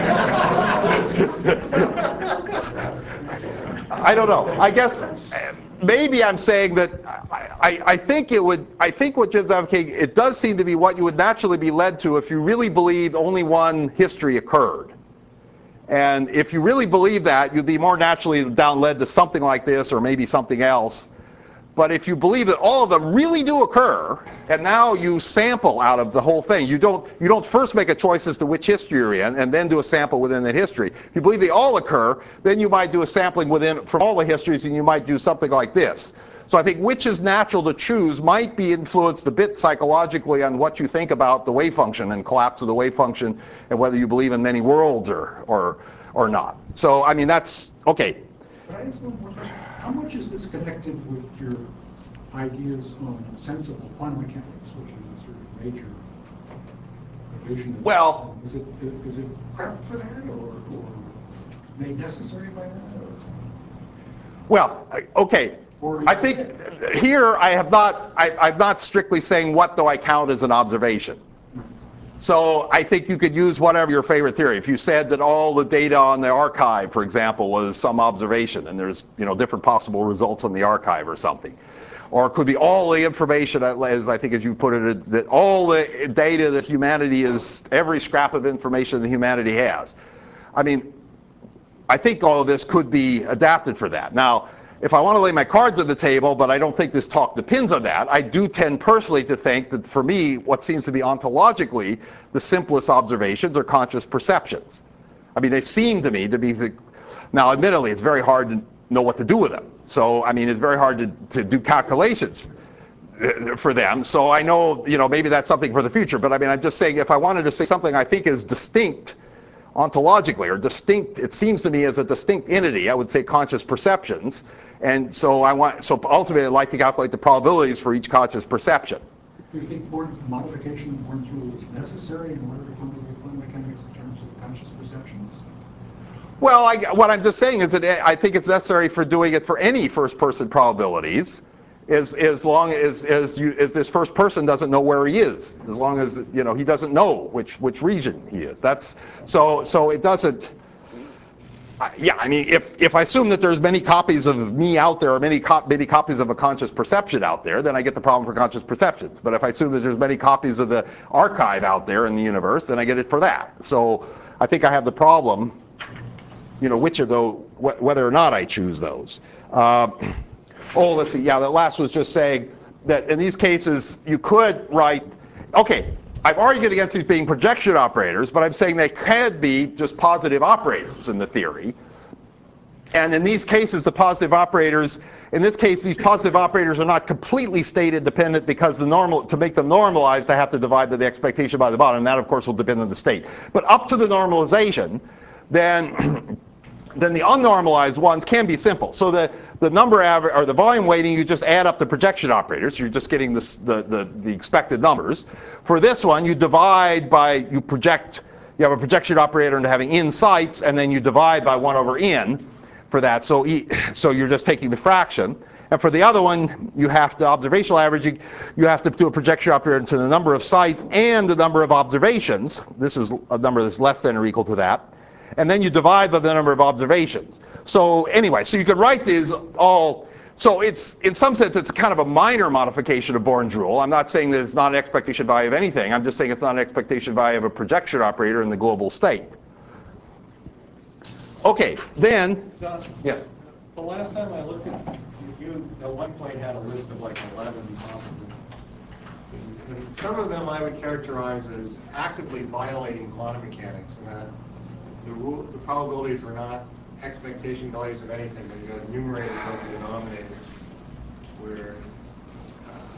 I don't know. I guess maybe I'm saying that I, I, I think it would, I think what Jim's advocating, it does seem to be what you would naturally be led to if you really believed only one history occurred. And if you really believe that, you'd be more naturally down led to something like this or maybe something else. But if you believe that all of them really do occur, and now you sample out of the whole thing, you don't, you don't first make a choice as to which history you're in and then do a sample within that history. If you believe they all occur, then you might do a sampling within from all the histories, and you might do something like this. So I think which is natural to choose might be influenced a bit psychologically on what you think about the wave function and collapse of the wave function, and whether you believe in many worlds or, or, or not. So, I mean, that's, okay. But I ask one more question. How much is this connected with your ideas on sensible quantum mechanics, which is a sort of major revision of Well, is it is it prepped for that, or, or made necessary by that? Or? Well, okay. I think here I have not, I, I'm not strictly saying what do I count as an observation. So I think you could use whatever your favorite theory. If you said that all the data on the archive, for example, was some observation, and there's, you know, different possible results on the archive or something. or it could be all the information, as I think as you put it, that all the data that humanity is, every scrap of information that humanity has. I mean, I think all of this could be adapted for that. Now, if I want to lay my cards on the table, but I don't think this talk depends on that, I do tend personally to think that for me, what seems to be ontologically the simplest observations are conscious perceptions. I mean, they seem to me to be the, now admittedly, it's very hard to know what to do with them. So, I mean, it's very hard to, to do calculations for them. So I know, you know, maybe that's something for the future, but I mean, I'm just saying if I wanted to say something I think is distinct ontologically, or distinct, it seems to me as a distinct entity, I would say conscious perceptions. And so I want, so ultimately I'd like to calculate the probabilities for each conscious perception. Do you think Born, modification of Born's rule is necessary in order to formulate quantum mechanics in terms of conscious perceptions? Well, I, what I'm just saying is that I think it's necessary for doing it for any first-person probabilities, as, as long as, as, you, as this first person doesn't know where he is, as long as, you know, he doesn't know which, which region he is. That's, so, so it doesn't, uh, yeah, I mean, if, if I assume that there's many copies of me out there, or many, co many copies of a conscious perception out there, then I get the problem for conscious perceptions. But if I assume that there's many copies of the archive out there in the universe, then I get it for that. So I think I have the problem, you know, which of those, wh whether or not I choose those. Uh, oh, let's see, yeah, that last was just saying that in these cases, you could write, okay, I've argued against these being projection operators, but I'm saying they could be just positive operators in the theory. And in these cases, the positive operators, in this case, these positive operators are not completely state independent because the normal, to make them normalized, I have to divide by the expectation by the bottom, and that, of course, will depend on the state. But up to the normalization, then then the unnormalized ones can be simple. So the, the number average, or the volume weighting, you just add up the projection operators. You're just getting this, the, the, the expected numbers. For this one, you divide by, you project, you have a projection operator into having n sites, and then you divide by one over n for that. So, e, so you're just taking the fraction. And for the other one, you have to, observational averaging, you have to do a projection operator into the number of sites and the number of observations. This is a number that's less than or equal to that. And then you divide by the number of observations. So anyway, so you can write these all, so it's, in some sense, it's kind of a minor modification of Born's rule. I'm not saying that it's not an expectation value of anything. I'm just saying it's not an expectation value of a projection operator in the global state. Okay, then, John, yes. the last time I looked at, you at one point had a list of like eleven possible things. And some of them I would characterize as actively violating quantum mechanics, and that the rule, the probabilities are not expectation values of anything, but you have numerators over denominators, where uh,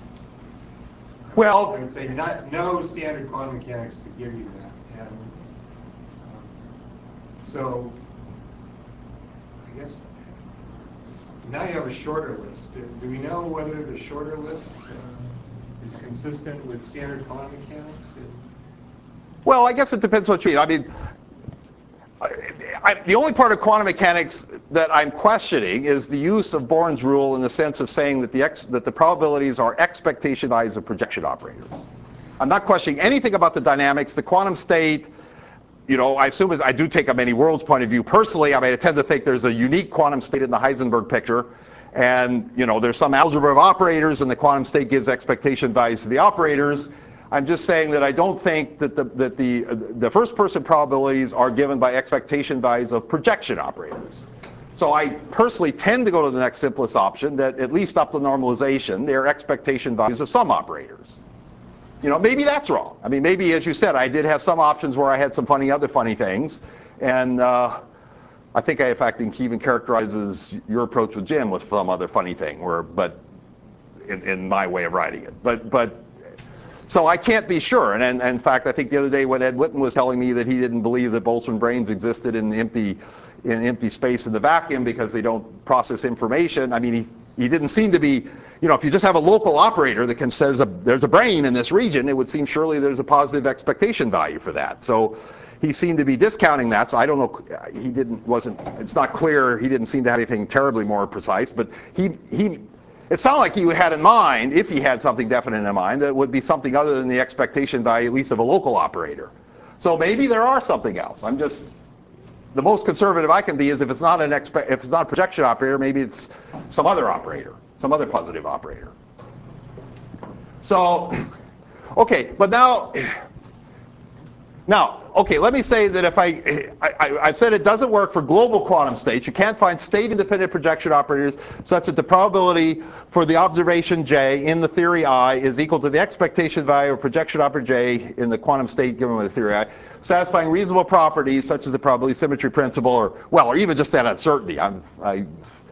Well, I would say not, no standard quantum mechanics could give you that. And um, so I guess now you have a shorter list. Do, do we know whether the shorter list uh, is consistent with standard quantum mechanics? Well, I guess it depends what you mean. I mean, I, I, the only part of quantum mechanics that I'm questioning is the use of Born's rule in the sense of saying that the, ex, that the probabilities are expectation values of projection operators. I'm not questioning anything about the dynamics. The quantum state, you know, I assume is, I do take a many worlds point of view. Personally, I mean, I tend to think there's a unique quantum state in the Heisenberg picture. And, you know, there's some algebra of operators, and the quantum state gives expectation values to the operators. I'm just saying that I don't think that the, that the, uh, the first person probabilities are given by expectation values of projection operators. So I personally tend to go to the next simplest option, that at least up to normalization, they're expectation values of some operators. You know, maybe that's wrong. I mean, maybe, as you said, I did have some options where I had some funny other funny things. And uh, I think I, in fact, think even characterizes your approach with Jim with some other funny thing, where, but in, in my way of writing it. But, but so I can't be sure. And, and, and in fact, I think the other day when Ed Witten was telling me that he didn't believe that Boltzmann brains existed in empty, in empty space in the vacuum because they don't process information, I mean, he, he didn't seem to be, you know, if you just have a local operator that can says a, there's a brain in this region, it would seem surely there's a positive expectation value for that. So he seemed to be discounting that. So I don't know, he didn't, wasn't, it's not clear, he didn't seem to have anything terribly more precise, but he, he, it sounded like he had in mind, if he had something definite in mind, that it would be something other than the expectation value, at least of a local operator. So maybe there are something else. I'm just, the most conservative I can be is if it's not an expe if it's not a projection operator, maybe it's some other operator, some other positive operator. So, okay, but now, now, okay, let me say that if I, I, I've said it doesn't work for global quantum states. You can't find state-independent projection operators such that the probability for the observation J in the theory I is equal to the expectation value of projection operator J in the quantum state given by the theory I, satisfying reasonable properties such as the probability symmetry principle, or, well, or even just that uncertainty. I'm, I,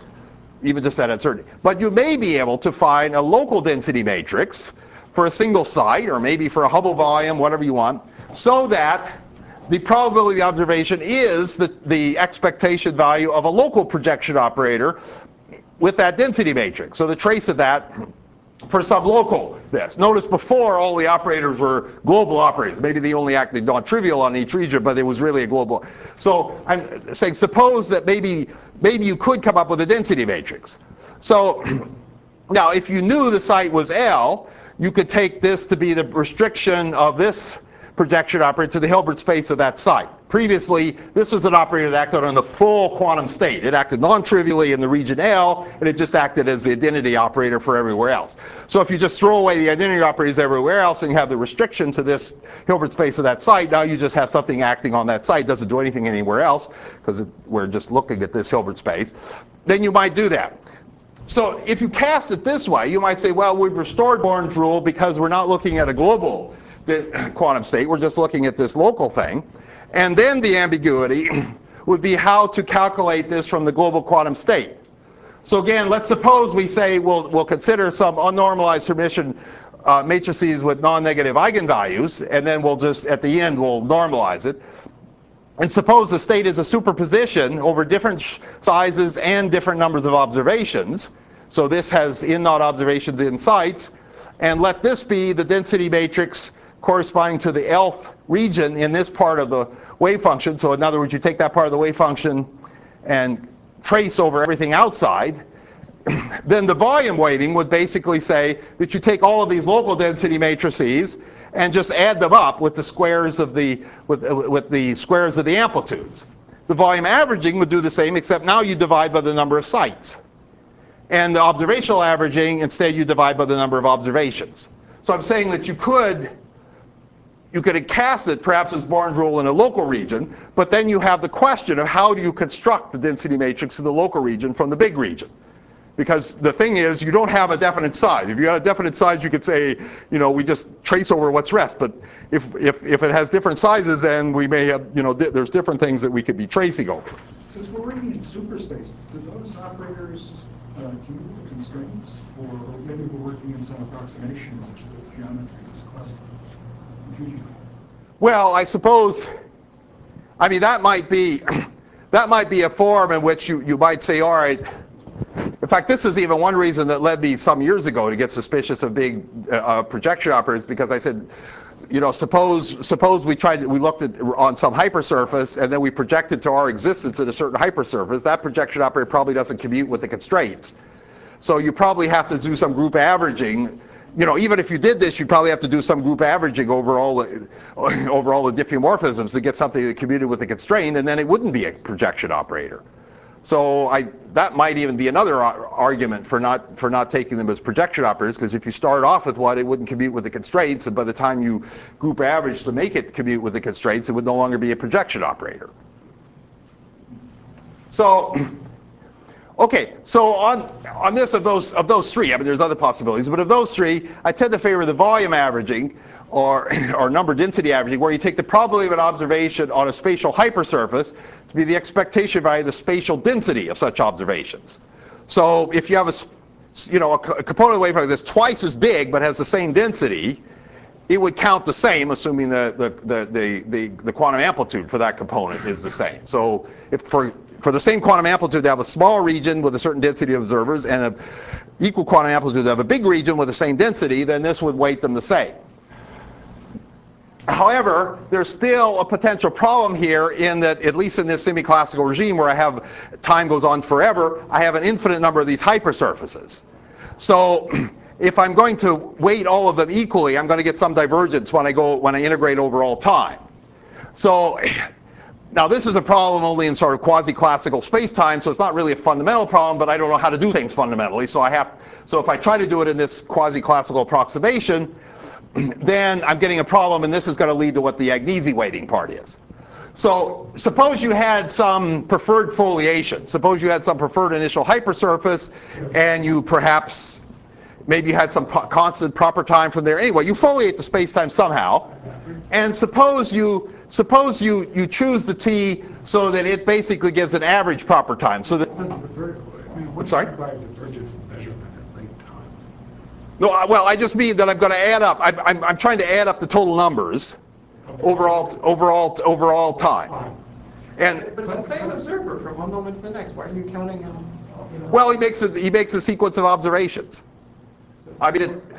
even just that uncertainty. But you may be able to find a local density matrix for a single site, or maybe for a Hubble volume, whatever you want, so that the probability of the observation is the, the expectation value of a local projection operator with that density matrix. So the trace of that for some local this. Notice before all the operators were global operators. Maybe they only acted non-trivial on each region, but it was really a global. So I'm saying suppose that maybe, maybe you could come up with a density matrix. So now if you knew the site was L, you could take this to be the restriction of this projection operator to the Hilbert space of that site. Previously, this was an operator that acted on the full quantum state. It acted non-trivially in the region L, and it just acted as the identity operator for everywhere else. So if you just throw away the identity operators everywhere else and you have the restriction to this Hilbert space of that site, now you just have something acting on that site. It doesn't do anything anywhere else, because we're just looking at this Hilbert space. Then you might do that. So if you cast it this way, you might say, well, we've restored Born's rule because we're not looking at a global quantum state. We're just looking at this local thing. And then the ambiguity would be how to calculate this from the global quantum state. So again, let's suppose we say we'll, we'll consider some unnormalized Hermitian uh, matrices with non-negative eigenvalues, and then we'll just, at the end, we'll normalize it. And suppose the state is a superposition over different sizes and different numbers of observations. So this has in-not observations in sites. And let this be the density matrix corresponding to the L region in this part of the wave function. So in other words, you take that part of the wave function and trace over everything outside. Then the volume weighting would basically say that you take all of these local density matrices and just add them up with the squares of the with, with the squares of the amplitudes. The volume averaging would do the same, except now you divide by the number of sites. And the observational averaging, instead you divide by the number of observations. So I'm saying that you could you could cast it perhaps as Born's rule in a local region, but then you have the question of how do you construct the density matrix in the local region from the big region? Because the thing is, you don't have a definite size. If you had a definite size, you could say, you know, we just trace over what's rest. But if, if, if it has different sizes, then we may have, you know, di there's different things that we could be tracing over. Since we're working in superspace, do those operators uh, commute with constraints? Or maybe we're working in some approximation in which the geometry is classical? Well, I suppose, I mean, that might be, that might be a form in which you, you might say, all right, in fact, this is even one reason that led me some years ago to get suspicious of big uh, projection operators, because I said, you know, suppose suppose we tried, we looked at on some hypersurface and then we projected to our existence at a certain hypersurface. That projection operator probably doesn't commute with the constraints. So you probably have to do some group averaging. You know, even if you did this, you'd probably have to do some group averaging over all the, over all the diffeomorphisms to get something that commuted with the constraint, and then it wouldn't be a projection operator. So I, that might even be another argument for not, for not taking them as projection operators, because if you start off with one, it wouldn't commute with the constraints, and by the time you group average to make it commute with the constraints, it would no longer be a projection operator. So, okay, so on, on this, of those, of those three, I mean, there's other possibilities, but of those three, I tend to favor the volume averaging, or, or number density averaging, where you take the probability of an observation on a spatial hypersurface to be the expectation value of the spatial density of such observations. So if you have a, you know, a, a component wave function that's twice as big but has the same density, it would count the same, assuming the, the, the, the, the, the quantum amplitude for that component is the same. So if for, for the same quantum amplitude to have a small region with a certain density of observers and an equal quantum amplitude to have a big region with the same density, then this would weight them the same. However, there's still a potential problem here in that, at least in this semi-classical regime where I have time goes on forever, I have an infinite number of these hypersurfaces. So if I'm going to weight all of them equally, I'm going to get some divergence when I go when I integrate over all time. So Now, this is a problem only in sort of quasi-classical space-time, so it's not really a fundamental problem, but I don't know how to do things fundamentally. So I have, so if I try to do it in this quasi-classical approximation, then I'm getting a problem, and this is going to lead to what the Agnesi weighting part is. So suppose you had some preferred foliation. Suppose you had some preferred initial hypersurface, and you perhaps, maybe you had some pro- constant proper time from there. Anyway, you foliate the space-time somehow. And suppose you suppose you, you choose the t so that it basically gives an average proper time. So that, I'm sorry? By divergent measurement at late times. No, I- well, I just mean that I'm going to add up. I'm, I'm, I'm trying to add up the total numbers, overall, overall, overall time. And But it's the same observer from one moment to the next. Why are you counting him? well, he makes a, he makes a sequence of observations. I mean, it,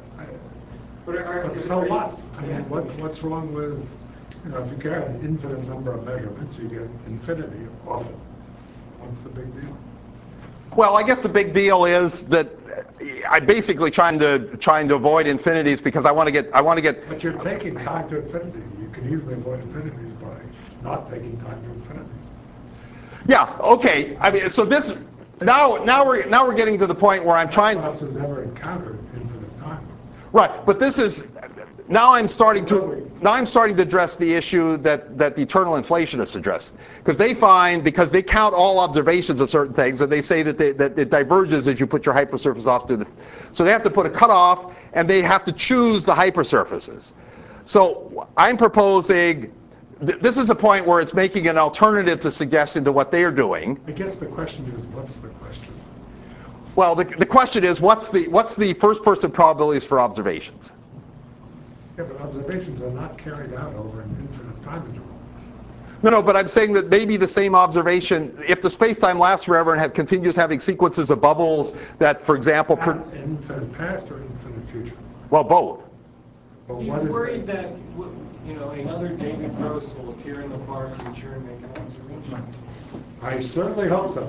But are, But so what? I mean, what, what's wrong with, you know, if you get an infinite number of measurements, you get infinity often. What's the big deal? well, I guess the big deal is that I'm basically trying to trying to avoid infinities because I want to get I want to get. But you're taking time to infinity. You can easily avoid infinities by not taking time to infinity. Yeah. Okay. I mean, so this now now we're now we're getting to the point where I'm trying. None of us has ever encountered infinite time. Right, but this is now I'm starting to now I'm starting to address the issue that that the eternal inflationists address, because they find because they count all observations of certain things and they say that they, that it diverges as you put your hypersurface off to the, so they have to put a cutoff and they have to choose the hypersurfaces. So I'm proposing th- this is a point where it's making an alternative to suggestion to what they're doing. I guess the question is, what's the question? Well, the, the question is, what's the what's the first-person probabilities for observations? Yeah, but observations are not carried out over an infinite time interval. No, no, but I'm saying that maybe the same observation, if the space-time lasts forever and ha- continues having sequences of bubbles that, for example, per, Not infinite past or infinite future. well, both. But he's what is worried the- that, you know, another David Gross will appear in the far future and make an observation. I certainly hope so.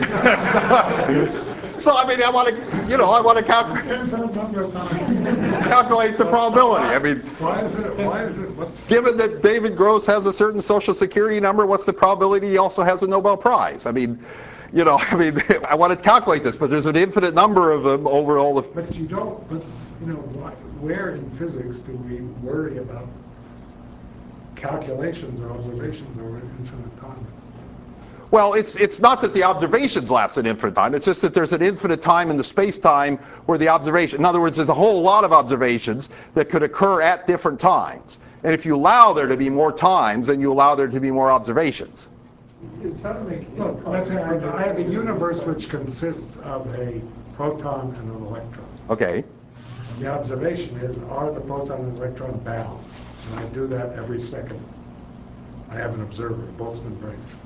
So I mean, I want to, you know, I want to calc- Infinite number of times. calculate the probability. I mean, Why is it, why is it, what's, given that David Gross has a certain social security number, what's the probability he also has a Nobel Prize? I mean, you know, I mean, I want to calculate this, but there's an infinite number of them over all the. but you don't, but, you know, why, where in physics do we worry about calculations or observations over infinite time? Well, it's it's not that the observations last an infinite time. It's just that there's an infinite time in the space-time where the observation. In other words, there's a whole lot of observations that could occur at different times. And if you allow there to be more times, then you allow there to be more observations. It's not making. Look, let's say I I have a universe which consists of a proton and an electron. Okay. The observation is, are the proton and electron bound? And I do that every second. I have an observer, Boltzmann rings.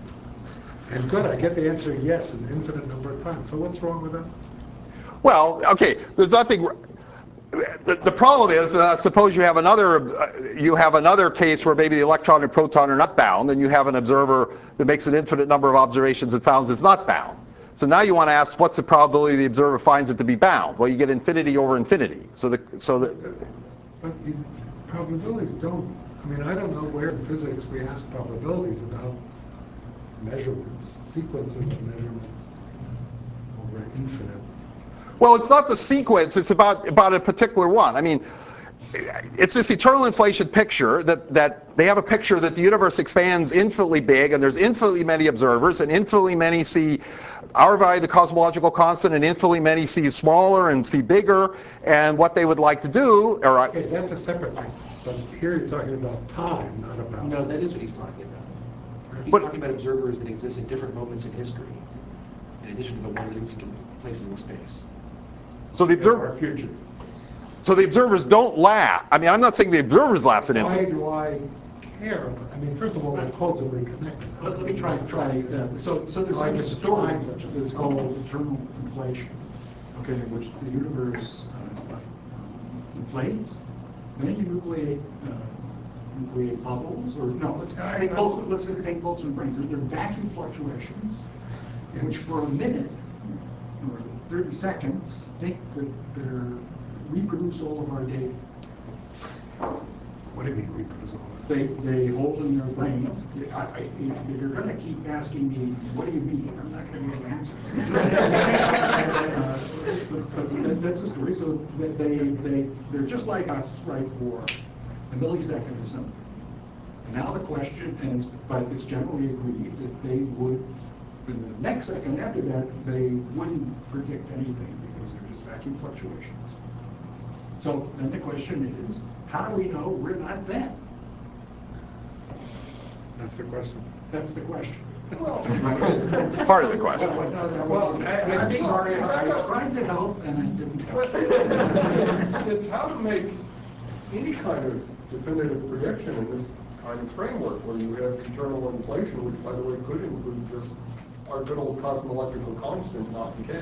And good, I get the answer yes an infinite number of times. So what's wrong with that? Well, okay. There's nothing. The, the problem is, uh, suppose you have another uh, you have another case where maybe the electron and proton are not bound, and you have an observer that makes an infinite number of observations and finds it's not bound. So now you want to ask, what's the probability the observer finds it to be bound? Well, you get infinity over infinity. So the so the But the probabilities don't, I mean, I don't know where in physics we ask probabilities about measurements, sequences of measurements over infinite. well, it's not the sequence. It's about about a particular one. I mean, it's this eternal inflation picture that, that they have a picture that the universe expands infinitely big, and there's infinitely many observers, and infinitely many see our value of the cosmological constant, and infinitely many see smaller and see bigger, and what they would like to do, or Okay, that's a separate thing. But here you're talking about time, not about. No, that is what he's talking about. He's But- talking about observers that exist at different moments in history, in addition to the ones that exist in places in space. so the Our observer, future. so the observers don't last. I mean, I'm not saying the observers last an Why infinite. do I care? I mean, first of all, they're causally connected. Let, let me try, try, uh, so, so there's Try some to story define such a thing. that's called eternal inflation, okay, in which the universe uh, inflates, then you nucleate, uh, nucleate bubbles, or, no, let's just take Boltzmann, let's just take Boltzmann rings, they're vacuum fluctuations, in which for a minute, or thirty seconds, think that they're, reproduce all of our data. What do you mean reproduce all they, they hold in their brains. I, I, if if you're gonna keep asking me, what do you mean, I'm not gonna be able to answer. Uh, but- but that- That's the story, so they, they, they- they're just like us, right, for a millisecond or something. And now the question is, but it's generally agreed that they would, in the next second after that, they wouldn't predict anything because they're just vacuum fluctuations. So then the question is, how do we know we're not them? That's the question. That's the question. Part of the question. Well, I- I'm I- sorry, I tried to help and I didn't help. It's how to make any kind of definitive prediction in this kind of framework where you have eternal inflation, which by the way could include just our good old cosmological constant, not decay.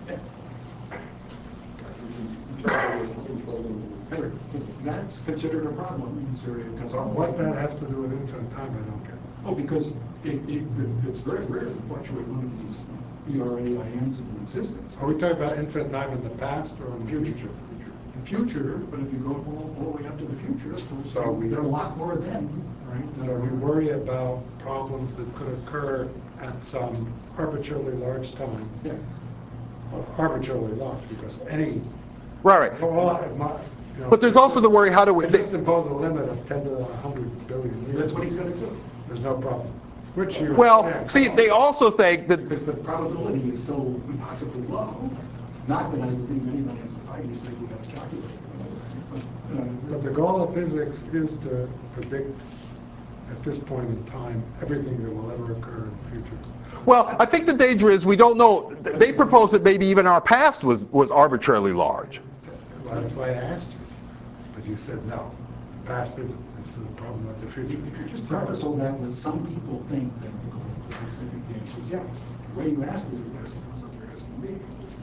Which is eternally unfolding. That's considered a problem in Syria because our. What that has to do with infinite time, I don't get. Oh, because it, it, it's very rare to fluctuate one of these E R A I Ns in existence. Are we talking about infinite time in the past or in the future? The future, but if you go all, all the way up to the future, So we- there are a lot more then, right? So we worry about problems that could occur at some arbitrarily large time. Yes. Well, arbitrarily large, because any. Right, right. Well, I- my- you know, But there's also the worry, how do we, Just impose a limit of ten to the one hundred billion years. That's what he's gonna do. There's no problem. Which you. well, yeah. see, they also think that, Because the probability is so impossibly low, not that I believe anybody has the tiniest idea how to calculate it. But, uh, But the goal of physics is to predict, at this point in time, everything that will ever occur in the future. well, I think the danger is we don't know. They propose that maybe even our past was, was arbitrarily large. Well, that's why I asked you, but you said no. The past isn't. This is a problem with the future. If you just preface all that with some people think that the goal of physics, I think the answer is yes. The way you asked it, you asked it, like you're asking me.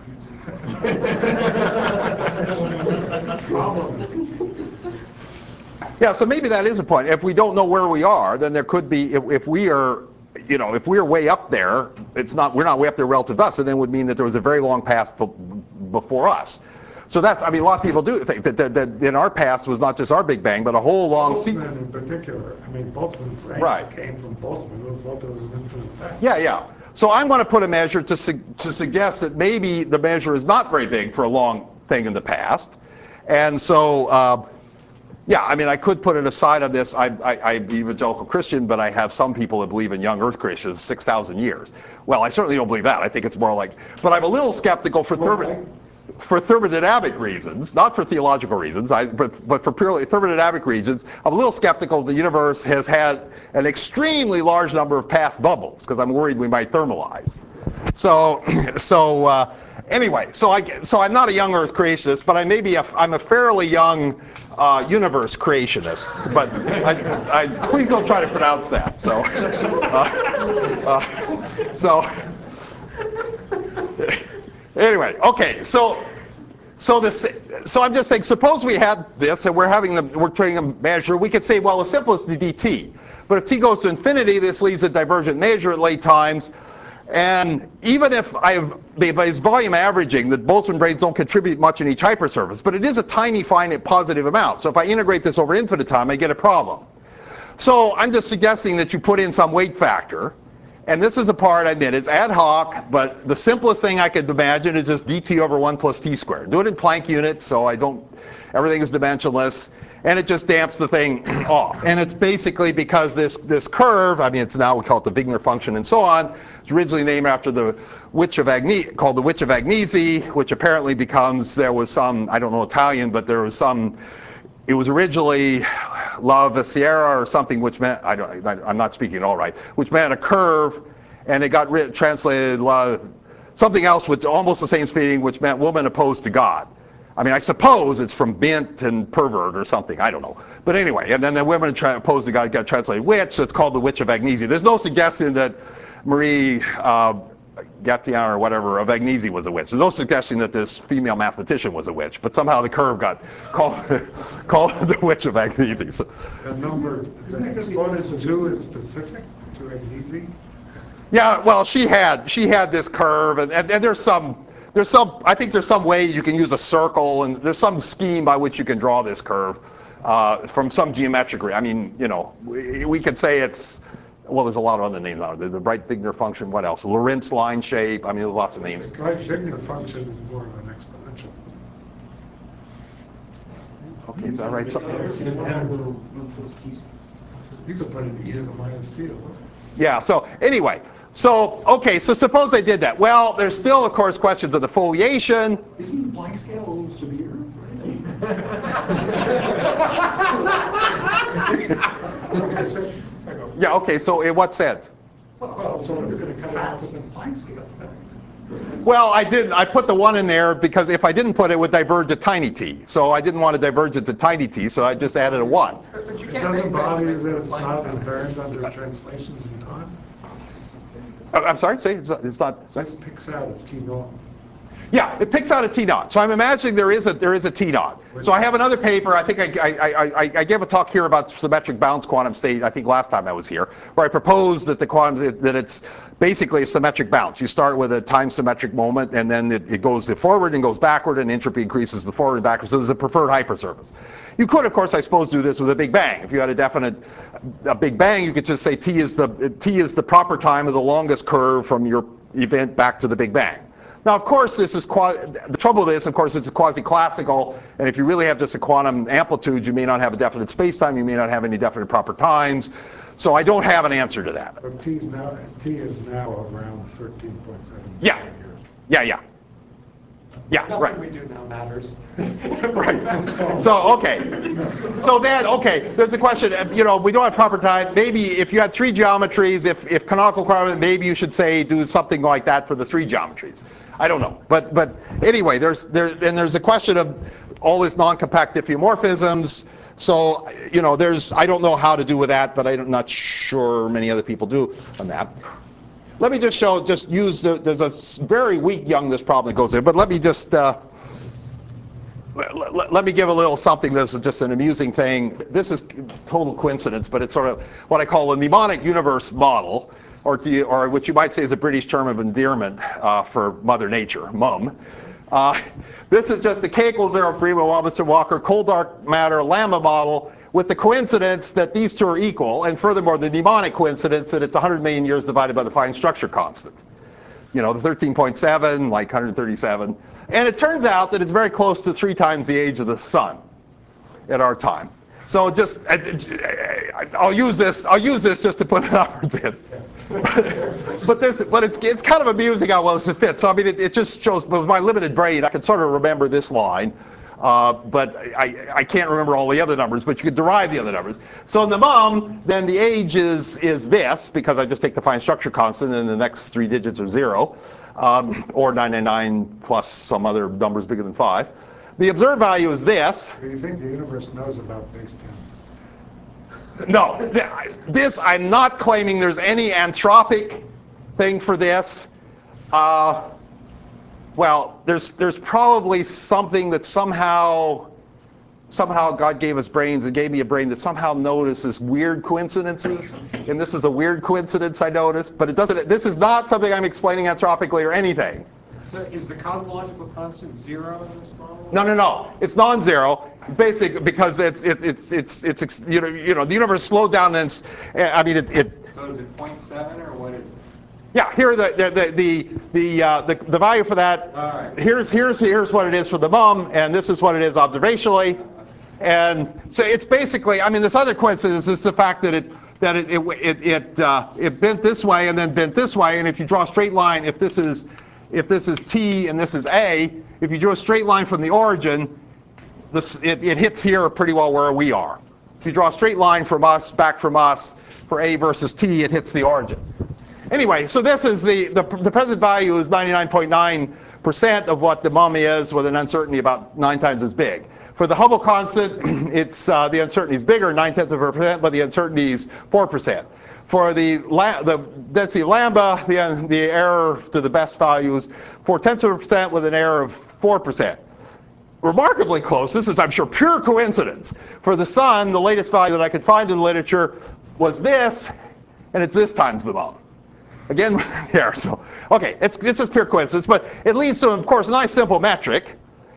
Problem. Yeah, so maybe that is a point. If we don't know where we are, then there could be, if, if we are, you know, if we're way up there, it's not, we're not way up there relative to us, and then it would mean that there was a very long past be- before us. So that's, I mean, a lot of people do think that, that, that in our past was not just our Big Bang, but a whole long sequence. Boltzmann in particular, I mean, Boltzmann's brain Right. came from Boltzmann, who thought there was an infinite past. Yeah, yeah. So I'm going to put a measure to, su- to suggest that maybe the measure is not very big for a long thing in the past. And so, uh, yeah, I mean, I could put it aside on this. I, I, I'm evangelical Christian, but I have some people that believe in young Earth creation, six thousand years. Well, I certainly don't believe that. I think it's more like, but I'm a little skeptical for thermo, for thermodynamic reasons, not for theological reasons, I, but, but for purely thermodynamic reasons. I'm a little skeptical the universe has had an extremely large number of past bubbles, because I'm worried we might thermalize. So, so uh, anyway, so I so I'm not a young Earth creationist, but I may be a, I'm a fairly young uh, universe creationist. But I, I, please don't try to pronounce that. So, uh, uh, so anyway, okay. So, so this so I'm just saying, suppose we had this and we're having the we're trying to measure. We could say, well, the simplest is dt. But if t goes to infinity, this leads to divergent measure at late times. And even if I've, by its volume averaging, the Boltzmann branes don't contribute much in each hypersurface, but it is a tiny finite positive amount. So if I integrate this over infinite time, I get a problem. So I'm just suggesting that you put in some weight factor. And this is a part, I admit, it's ad hoc, but the simplest thing I could imagine is just dt over one plus t squared. Do it in Planck units, so I don't, everything is dimensionless. And it just damps the thing off. And it's basically because this, this curve, I mean, it's now, we call it the Wigner function and so on. It's originally named after the witch of Agnese, called the witch of Agnese, which apparently becomes, there was some, I don't know Italian, but there was some, it was originally La Visiera or something, which meant, I don't, I'm not speaking it all right, which meant a curve, and it got writ- translated La, something else with almost the same speaking, which meant woman opposed to God. I mean, I suppose it's from bent and pervert or something. I don't know. But anyway, and then the women tra- opposed to God got translated witch, so it's called the witch of Agnese. There's no suggestion that Marie uh, Gatian or whatever of Agnese was a witch. There's no suggestion that this female mathematician was a witch, but somehow the curve got called, called the witch of Agnese. So, The number, the exponent two is specific to Agnese? yeah, well, she had she had this curve, and, and, and there's some there's some I think there's some way you can use a circle, and there's some scheme by which you can draw this curve. uh, from some geometric, I mean, you know, we, we could say it's, well, there's a lot of other names on it. There's the Breit-Wigner function, what else? Lorentz line shape, I mean, there's lots of names. The Breit-Wigner function is more of an exponential. Okay, is that right? So, You could put an e to the minus t. yeah, so anyway, so, okay, so suppose I did that. Well, there's still, of course, questions of the foliation. Isn't the Planck scale a little severe? Yeah, okay, so in what sense? Well, so you're going to cut it off with the Planck scale. Well, I didn't. I put the one in there because if I didn't put it, it would diverge at tiny t. So I didn't want to diverge it to tiny t, so I just added a one. But you It can't doesn't make bother you measurements that of it's Planck not numbers. invariant under translations in time? Uh, I'm sorry, say it's not. It's not This picks out a t naught. yeah, it picks out a T naught. So I'm imagining there is a there is a T naught. So I have another paper. I think I, I, I, I gave a talk here about symmetric bounce quantum state. I think last time I was here, where I proposed that the quantum that it's basically a symmetric bounce. You start with a time symmetric moment, and then it, it goes forward and goes backward, and entropy increases the forward and backward. So there's a preferred hypersurface. You could, of course, I suppose, do this with a Big Bang. If you had a definite a Big Bang, you could just say T is the T is the proper time of the longest curve from your event back to the Big Bang. Now, of course, this is the trouble with this, of course, it's a quasi-classical, and if you really have just a quantum amplitude, you may not have a definite space-time, you may not have any definite proper times. So I don't have an answer to that. So t is now t is now around thirteen point seven. Yeah. Yeah, yeah. Yeah, Nothing right. we do now matters. Right. So, okay. So then, okay, there's a question, you know, we don't have proper time. Maybe if you had three geometries, if, if canonical requirement, maybe you should say do something like that for the three geometries. I don't know. But but anyway, there's there's and there's a question of all this non-compact diffeomorphisms. So, you know, there's I don't know how to do with that, but I'm not sure many other people do on that. Let me just show, just use, the, there's a very weak Young-ness problem that goes there, but let me just, uh, let, let, let me give a little something that's just an amusing thing. This is total coincidence, but it's sort of what I call a mnemonic universe model, or, to, or what you might say is a British term of endearment uh, for Mother Nature, mum. Uh, this is just the K equals zero Freeman, Robinson, Walker, cold dark matter Lambda model, with the coincidence that these two are equal, and furthermore, the mnemonic coincidence that it's one hundred million years divided by the fine structure constant. You know, the thirteen point seven, like one hundred thirty-seven. And it turns out that it's very close to three times the age of the sun at our time. So just, I'll use this, I'll use this just to put it up for this. But this, but it's it's kind of amusing how well this fits. So I mean, it, it just shows, with my limited brain, I can sort of remember this line. Uh, but I, I can't remember all the other numbers, but you could derive the other numbers. So in the mum, then the age is, is this, because I just take the fine structure constant and the next three digits are zero, um, or nine nine nine plus some other numbers bigger than five. The observed value is this. Do you think the universe knows about base ten? No, this, I'm not claiming there's any anthropic thing for this. Uh, Well, there's there's probably something that somehow somehow God gave us brains and gave me a brain that somehow notices weird coincidences. And this is a weird coincidence I noticed, but it doesn't. This is not something I'm explaining anthropically or anything. So is the cosmological constant zero in this model? No, no, no. It's non-zero, basically because it's it, it's it's it's you know you know the universe slowed down. And it's, I mean it. it So is it zero point seven or what is it? Yeah, here are the the the the the, uh, the the value for that. All right. Here's here's here's what it is for the mum, and this is what it is observationally, and so it's basically. I mean, this other coincidence is the fact that it that it it it it, uh, it bent this way and then bent this way, and if you draw a straight line, if this is if this is t and this is a, if you draw a straight line from the origin, this it, it hits here pretty well where we are. If you draw a straight line from us back from us for a versus t, it hits the origin. Anyway, so this is the, the, the present value is ninety-nine point nine percent of what the mum is, with an uncertainty about nine times as big. For the Hubble constant, it's uh, the uncertainty is bigger, nine tenths of a percent, but the uncertainty is four percent. For the, la the density of lambda, the, uh, the error to the best value is four tenths of a percent with an error of four percent. Remarkably close, this is, I'm sure, pure coincidence. For the sun, the latest value that I could find in the literature was this, and it's this times the mum. Again, there, so, okay, it's, it's just pure coincidence, but it leads to, of course, a nice simple metric.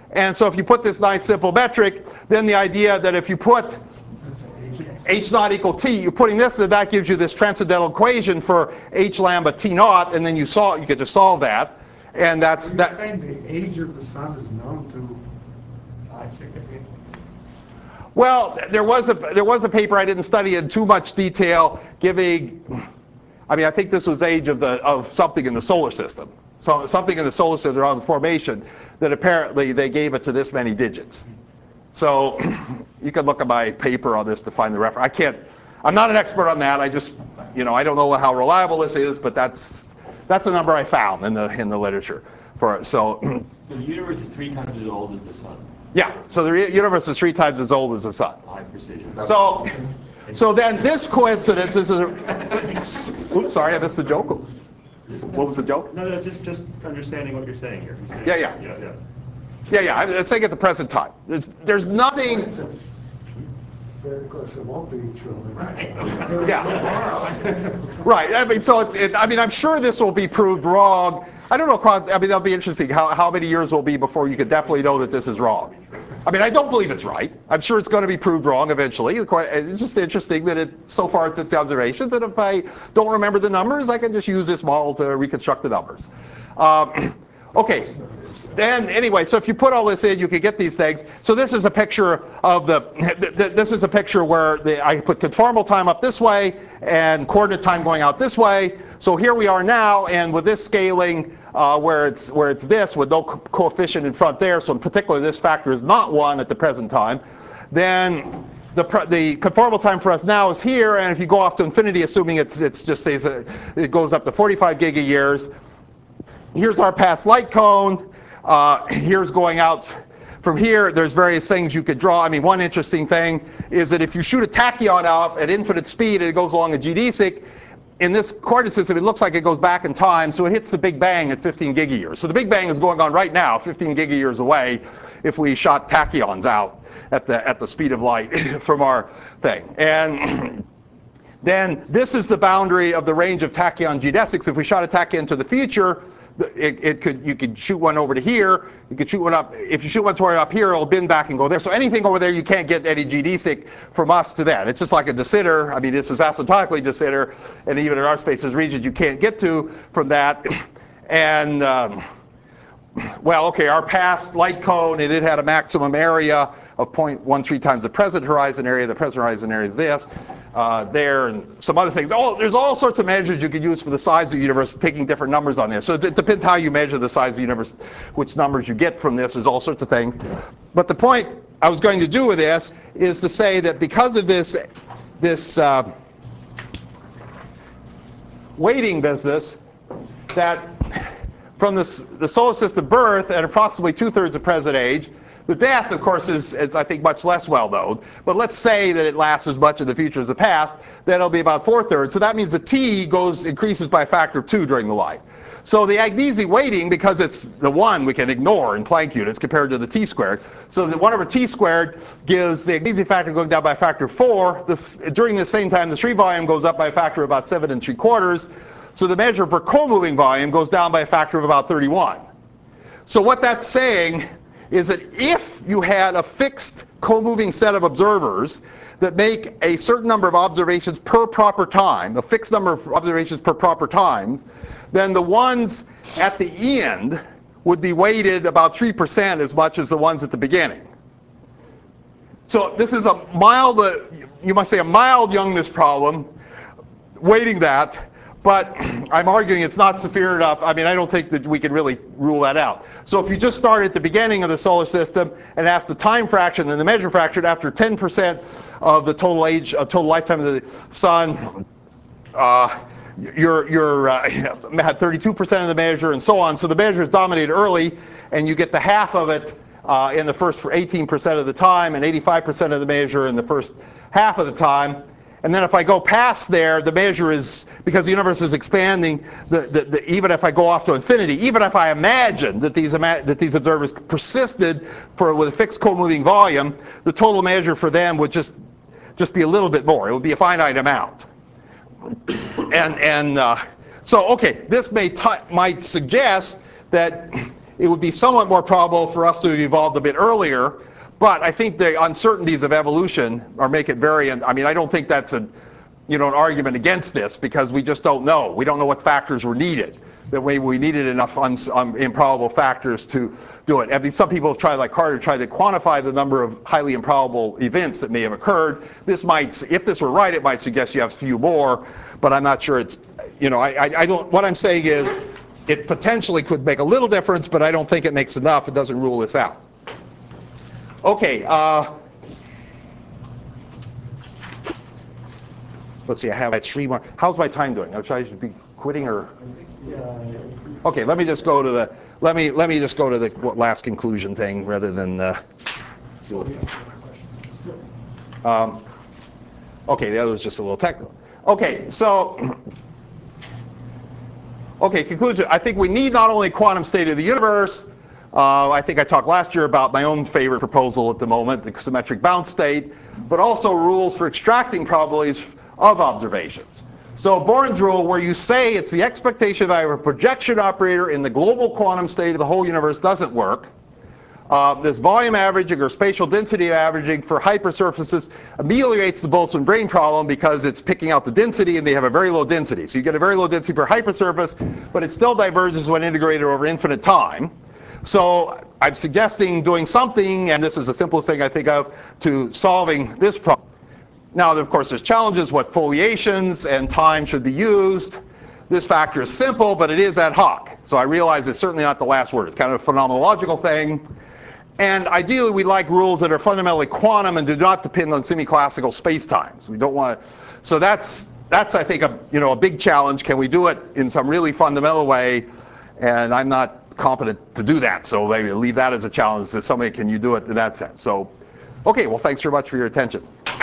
And so if you put this nice simple metric, then the idea that if you put h naught equal t, you're putting this, and that gives you this transcendental equation for h lambda t naught, and then you solve, you could just solve that, and that's Are you that. saying the age of the sun is known to five significant? Well, there was a there was a paper I didn't study in too much detail, giving, I mean, I think this was age of the of something in the solar system, so something in the solar system around the formation that apparently they gave it to this many digits. So you can look at my paper on this to find the reference. I can't, I'm not an expert on that. I just, you know, I don't know how reliable this is, but that's that's a number I found in the in the literature for it. So, so the universe is three times as old as the sun. Yeah. So the re- universe is three times as old as the sun. High precision. So, so then this coincidence is a. Oops, sorry, I missed the joke. What was the joke? No, no, just, just understanding what you're saying here. You're saying, Yeah, yeah. Yeah, yeah. Yeah, yeah. I'm saying at the present time. There's there's nothing. Of course, it won't be true. Yeah. Right. I mean, so it's. It, I mean, I'm sure this will be proved wrong. I don't know. I mean, that'll be interesting. How how many years will be before you could definitely know that this is wrong? I mean, I don't believe it's right. I'm sure it's going to be proved wrong eventually. It's just interesting that it so far it's observations that if I don't remember the numbers, I can just use this model to reconstruct the numbers. Um, okay. Then anyway, so if you put all this in, you can get these things. So this is a picture of the. Th th this is a picture where the, I put conformal time up this way and coordinate time going out this way. So here we are now, and with this scaling, uh, where it's where it's this with no co coefficient in front there. So in particular, this factor is not one at the present time. Then the the conformal time for us now is here, and if you go off to infinity, assuming it's it's just stays, a, it goes up to forty-five giga years. Here's our past light cone. Uh, here's going out from here. There's various things you could draw. I mean, one interesting thing is that if you shoot a tachyon out at infinite speed and it goes along a geodesic, in this coordinate system, it looks like it goes back in time, so it hits the Big Bang at fifteen gigayears. So the Big Bang is going on right now, fifteen gigayears away, if we shot tachyons out at the at the speed of light from our thing. And then this is the boundary of the range of tachyon geodesics. If we shot a tachyon to the future, It, it could, you could shoot one over to here. You could shoot one up. If you shoot one toward up here, it'll bend back and go there. So anything over there, you can't get any geodesic from us to that. It's just like a de Sitter. I mean, this is asymptotically de Sitter, and even in our space, there's regions you can't get to from that. And um, well, okay, our past light cone, and it had a maximum area of zero point one three times the present horizon area. The present horizon area is this, uh, there, and some other things. Oh, there's all sorts of measures you could use for the size of the universe, taking different numbers on this. So it depends how you measure the size of the universe, which numbers you get from this. There's all sorts of things. But the point I was going to do with this is to say that because of this, this uh, weighting business, that from this, the solar system birth at approximately two-thirds of present age. The death, of course, is, is, I think, much less well known. But let's say that it lasts as much in the future as the past, then it'll be about four-thirds. So that means the t goes increases by a factor of two during the life. So the Agnesi weighting, because it's the one we can ignore in Planck units compared to the t squared, so the one over t squared gives the Agnesi factor going down by a factor of four. The, during the same time, the stream volume goes up by a factor of about seven and three quarters. So the measure per co-moving volume goes down by a factor of about thirty-one. So what that's saying is that if you had a fixed co-moving set of observers that make a certain number of observations per proper time, a fixed number of observations per proper time, then the ones at the end would be weighted about three percent as much as the ones at the beginning. So this is a mild, uh, you must say a mild Youngness problem, weighting that. But I'm arguing it's not severe enough. I mean, I don't think that we can really rule that out. So if you just start at the beginning of the solar system and ask the time fraction and the measure fraction after ten percent of the total age, uh, total lifetime of the sun, uh, you're, you're uh, had thirty-two percent of the measure and so on. So the measure is dominated early, and you get the half of it uh, in the first for eighteen percent of the time and eighty-five percent of the measure in the first half of the time. And then if I go past there, the measure is, because the universe is expanding, the, the, the, even if I go off to infinity, even if I imagine that these, ima that these observers persisted for, with a fixed co-moving volume, the total measure for them would just, just be a little bit more. It would be a finite amount. And, and uh, so, okay, this may might suggest that it would be somewhat more probable for us to have evolved a bit earlier. But I think the uncertainties of evolution are make it very, I mean, I don't think that's a, you know, an argument against this, because we just don't know. We don't know what factors were needed. That way we needed enough uns, um, improbable factors to do it. I mean, some people have tried, like Carter, tried to quantify the number of highly improbable events that may have occurred. This might, if this were right, it might suggest you have a few more, but I'm not sure it's, you know, I, I, I don't, what I'm saying is it potentially could make a little difference, but I don't think it makes enough. It doesn't rule this out. Okay, uh, let's see, I have three more. How's my time doing? Should I be quitting or? Okay, let me just go to the, let me, let me just go to the last conclusion thing rather than, uh, um, okay, the other was just a little technical. Okay, so, okay, conclusion. I think we need not only quantum state of the universe. Uh, I think I talked last year about my own favorite proposal at the moment, the symmetric bounce state, but also rules for extracting probabilities of observations. So Born's rule, where you say it's the expectation value of a projection operator in the global quantum state of the whole universe, doesn't work. Uh, this volume averaging or spatial density averaging for hypersurfaces ameliorates the Boltzmann brane problem because it's picking out the density and they have a very low density. So you get a very low density per hypersurface, but it still diverges when integrated over infinite time. So I'm suggesting doing something, and this is the simplest thing I think of, to solving this problem. Now, of course, there's challenges, what foliations and time should be used. This factor is simple, but it is ad hoc. So I realize it's certainly not the last word. It's kind of a phenomenological thing. And ideally, we like rules that are fundamentally quantum and do not depend on semi-classical spacetimes. We don't want to, so that's, that's I think, a, you know, a big challenge. Can we do it in some really fundamental way? And I'm not competent to do that, so maybe leave that as a challenge that somebody, can you do it in that sense? So, okay, well, thanks very much for your attention.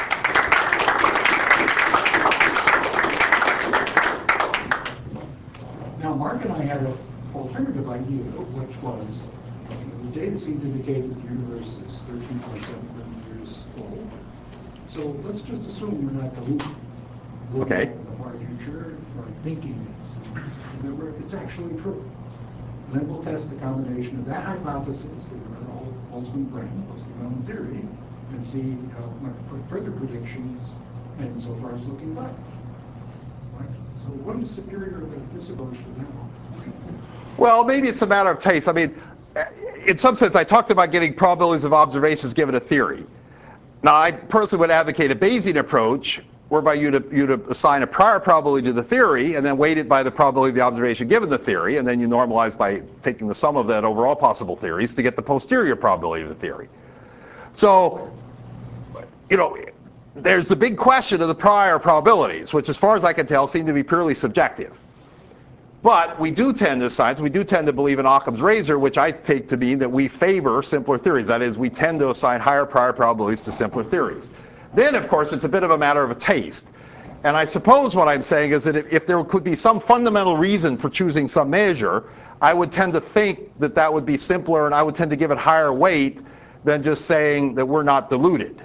Now, Mark and I had an alternative idea, which was, the data seemed to indicate that the universe is thirteen point seven billion years old. So let's just assume we're not deluded. Okay. In the far future, or thinking it's, that we're, it's actually true. And then we'll test the combination of that hypothesis, the Boltzmann brane, plus the known theory, and see how much further predictions, and so far it's looking good. Right? So what is superior about this approach to that one? Well, maybe it's a matter of taste. I mean, in some sense, I talked about getting probabilities of observations given a theory. Now, I personally would advocate a Bayesian approach, whereby you'd, you'd assign a prior probability to the theory and then weight it by the probability of the observation given the theory, and then you normalize by taking the sum of that over all possible theories to get the posterior probability of the theory. So, you know, there's the big question of the prior probabilities, which as far as I can tell seem to be purely subjective. But we do tend as science, we do tend to believe in Occam's razor, which I take to mean that we favor simpler theories. That is, we tend to assign higher prior probabilities to simpler theories. Then, of course, it's a bit of a matter of a taste. And I suppose what I'm saying is that if, if there could be some fundamental reason for choosing some measure, I would tend to think that that would be simpler, and I would tend to give it higher weight than just saying that we're not deluded.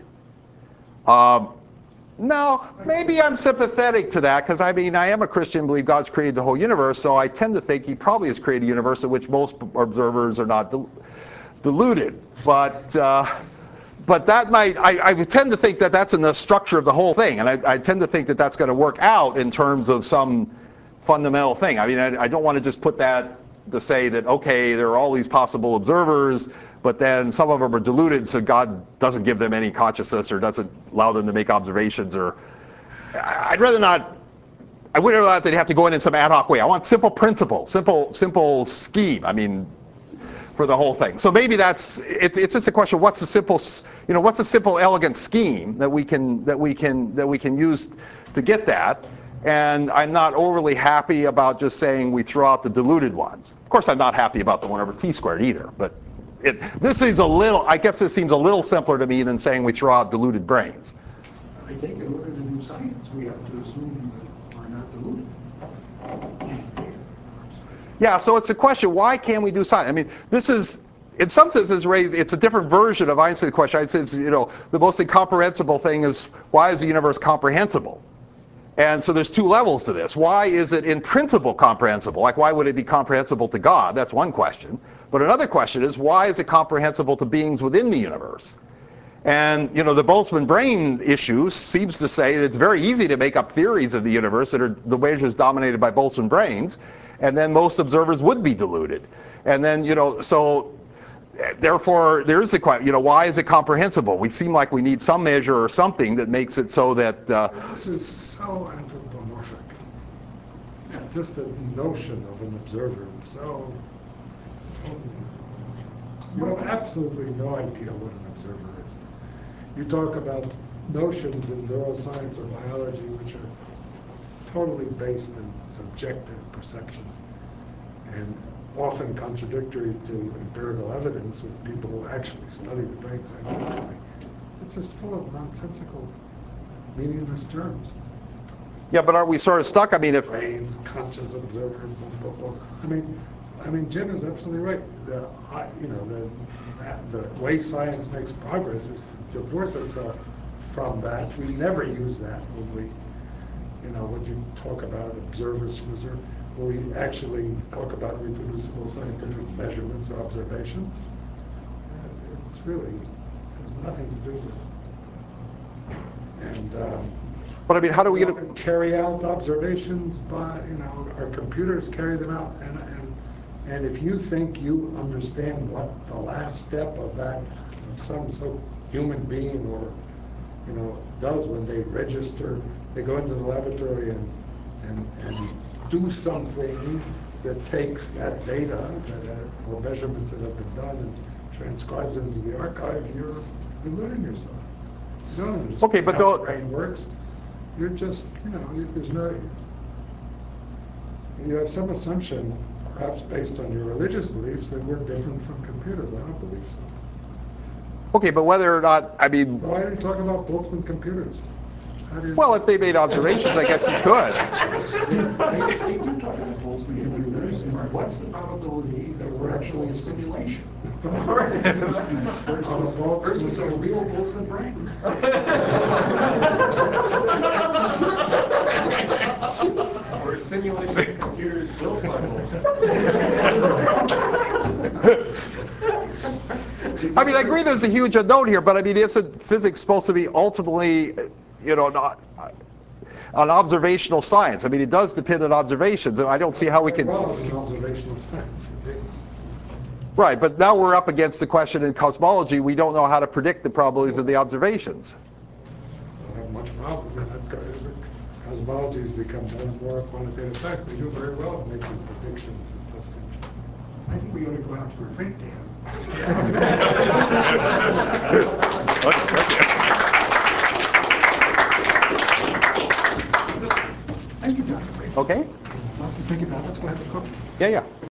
Um, no, maybe I'm sympathetic to that, because I mean, I am a Christian, believe God's created the whole universe, so I tend to think he probably has created a universe in which most observers are not del deluded. But uh, But that might, I, I would tend to think that that's in the structure of the whole thing. And I, I tend to think that that's going to work out in terms of some fundamental thing. I mean, I, I don't want to just put that to say that, okay, there are all these possible observers, but then some of them are deluded, so God doesn't give them any consciousness or doesn't allow them to make observations. Or I'd rather not, I wouldn't rather they'd have to go in in some ad hoc way. I want simple principle, simple, simple scheme. I mean, for the whole thing. So maybe that's, it, it's just a question of what's a simple, you know, what's a simple, elegant scheme that we can, that we can, that we can use to get that. And I'm not overly happy about just saying we throw out the diluted ones. Of course, I'm not happy about the one over t squared either, but it, this seems a little, I guess this seems a little simpler to me than saying we throw out diluted branes. I think in order to do science, we have to assume that we're not deluded. Yeah, so it's a question, why can't we do science? I mean, this is, in some senses, raised, it's a different version of Einstein's question. I'd say, it's, you know, the most incomprehensible thing is, why is the universe comprehensible? And so there's two levels to this. Why is it in principle comprehensible? Like, why would it be comprehensible to God? That's one question. But another question is, why is it comprehensible to beings within the universe? And, you know, the Boltzmann brain issue seems to say that it's very easy to make up theories of the universe that are the measures dominated by Boltzmann brains, and then most observers would be deluded. And then, you know, so therefore, there is the question, you know, why is it comprehensible? We seem like we need some measure or something that makes it so that... Uh, This is so anthropomorphic. Yeah, just the notion of an observer is so... You have absolutely no idea what an observer is. You talk about notions in neuroscience or biology which are totally based in subjective perception and often contradictory to empirical evidence with people who actually study the brain scientifically. It's just full of nonsensical, meaningless terms. yeah, but are we sort of stuck? I mean, if... Brains, conscious observer, blah, blah, blah. I mean, I mean, Jim is absolutely right. The, I, you know, the, the way science makes progress is to divorce itself from that. We never use that when we, you know, when you talk about observers from observer, when we actually talk about reproducible scientific measurements or observations. Uh, It's really has nothing to do with it. And um, But I mean, how do we get... often carry out observations by, you know, our computers carry them out. And, and, and if you think you understand what the last step of that, of some so human being or, you know, does when they register, they go into the laboratory and, and, and do something that takes that data that, uh, or measurements that have been done and transcribes it into the archive, you're deluding yourself. You don't understand Okay, but how don't- the brain works. You're just, you know, you, there's no, you have some assumption, perhaps based on your religious beliefs, that we're different from computers. I don't believe so. Okay, but whether or not, I mean... Why are you talking about Boltzmann computers? How do you- Well, if they made observations, I guess you could. They they do talk about Boltzmann computers, and what's the probability that we're actually a simulation? Versus, versus, versus a real Boltzmann brain. Or simulation computers built by Boltzmann. I mean, I agree there's a huge unknown here, but I mean, isn't physics supposed to be ultimately, you know, not an observational science? I mean, it does depend on observations, and I don't see how we can... Well, it's an observational science. Right, but now we're up against the question in cosmology, we don't know how to predict the probabilities of the observations. Don't have much problem with that. Cosmology has become more and more quantitative facts. They do very well at making predictions and testing. I think we ought to go out to a drink, Dan. Thank you, Doctor Baker. Okay? Lots to think about. Let's go have a cook. Yeah, yeah.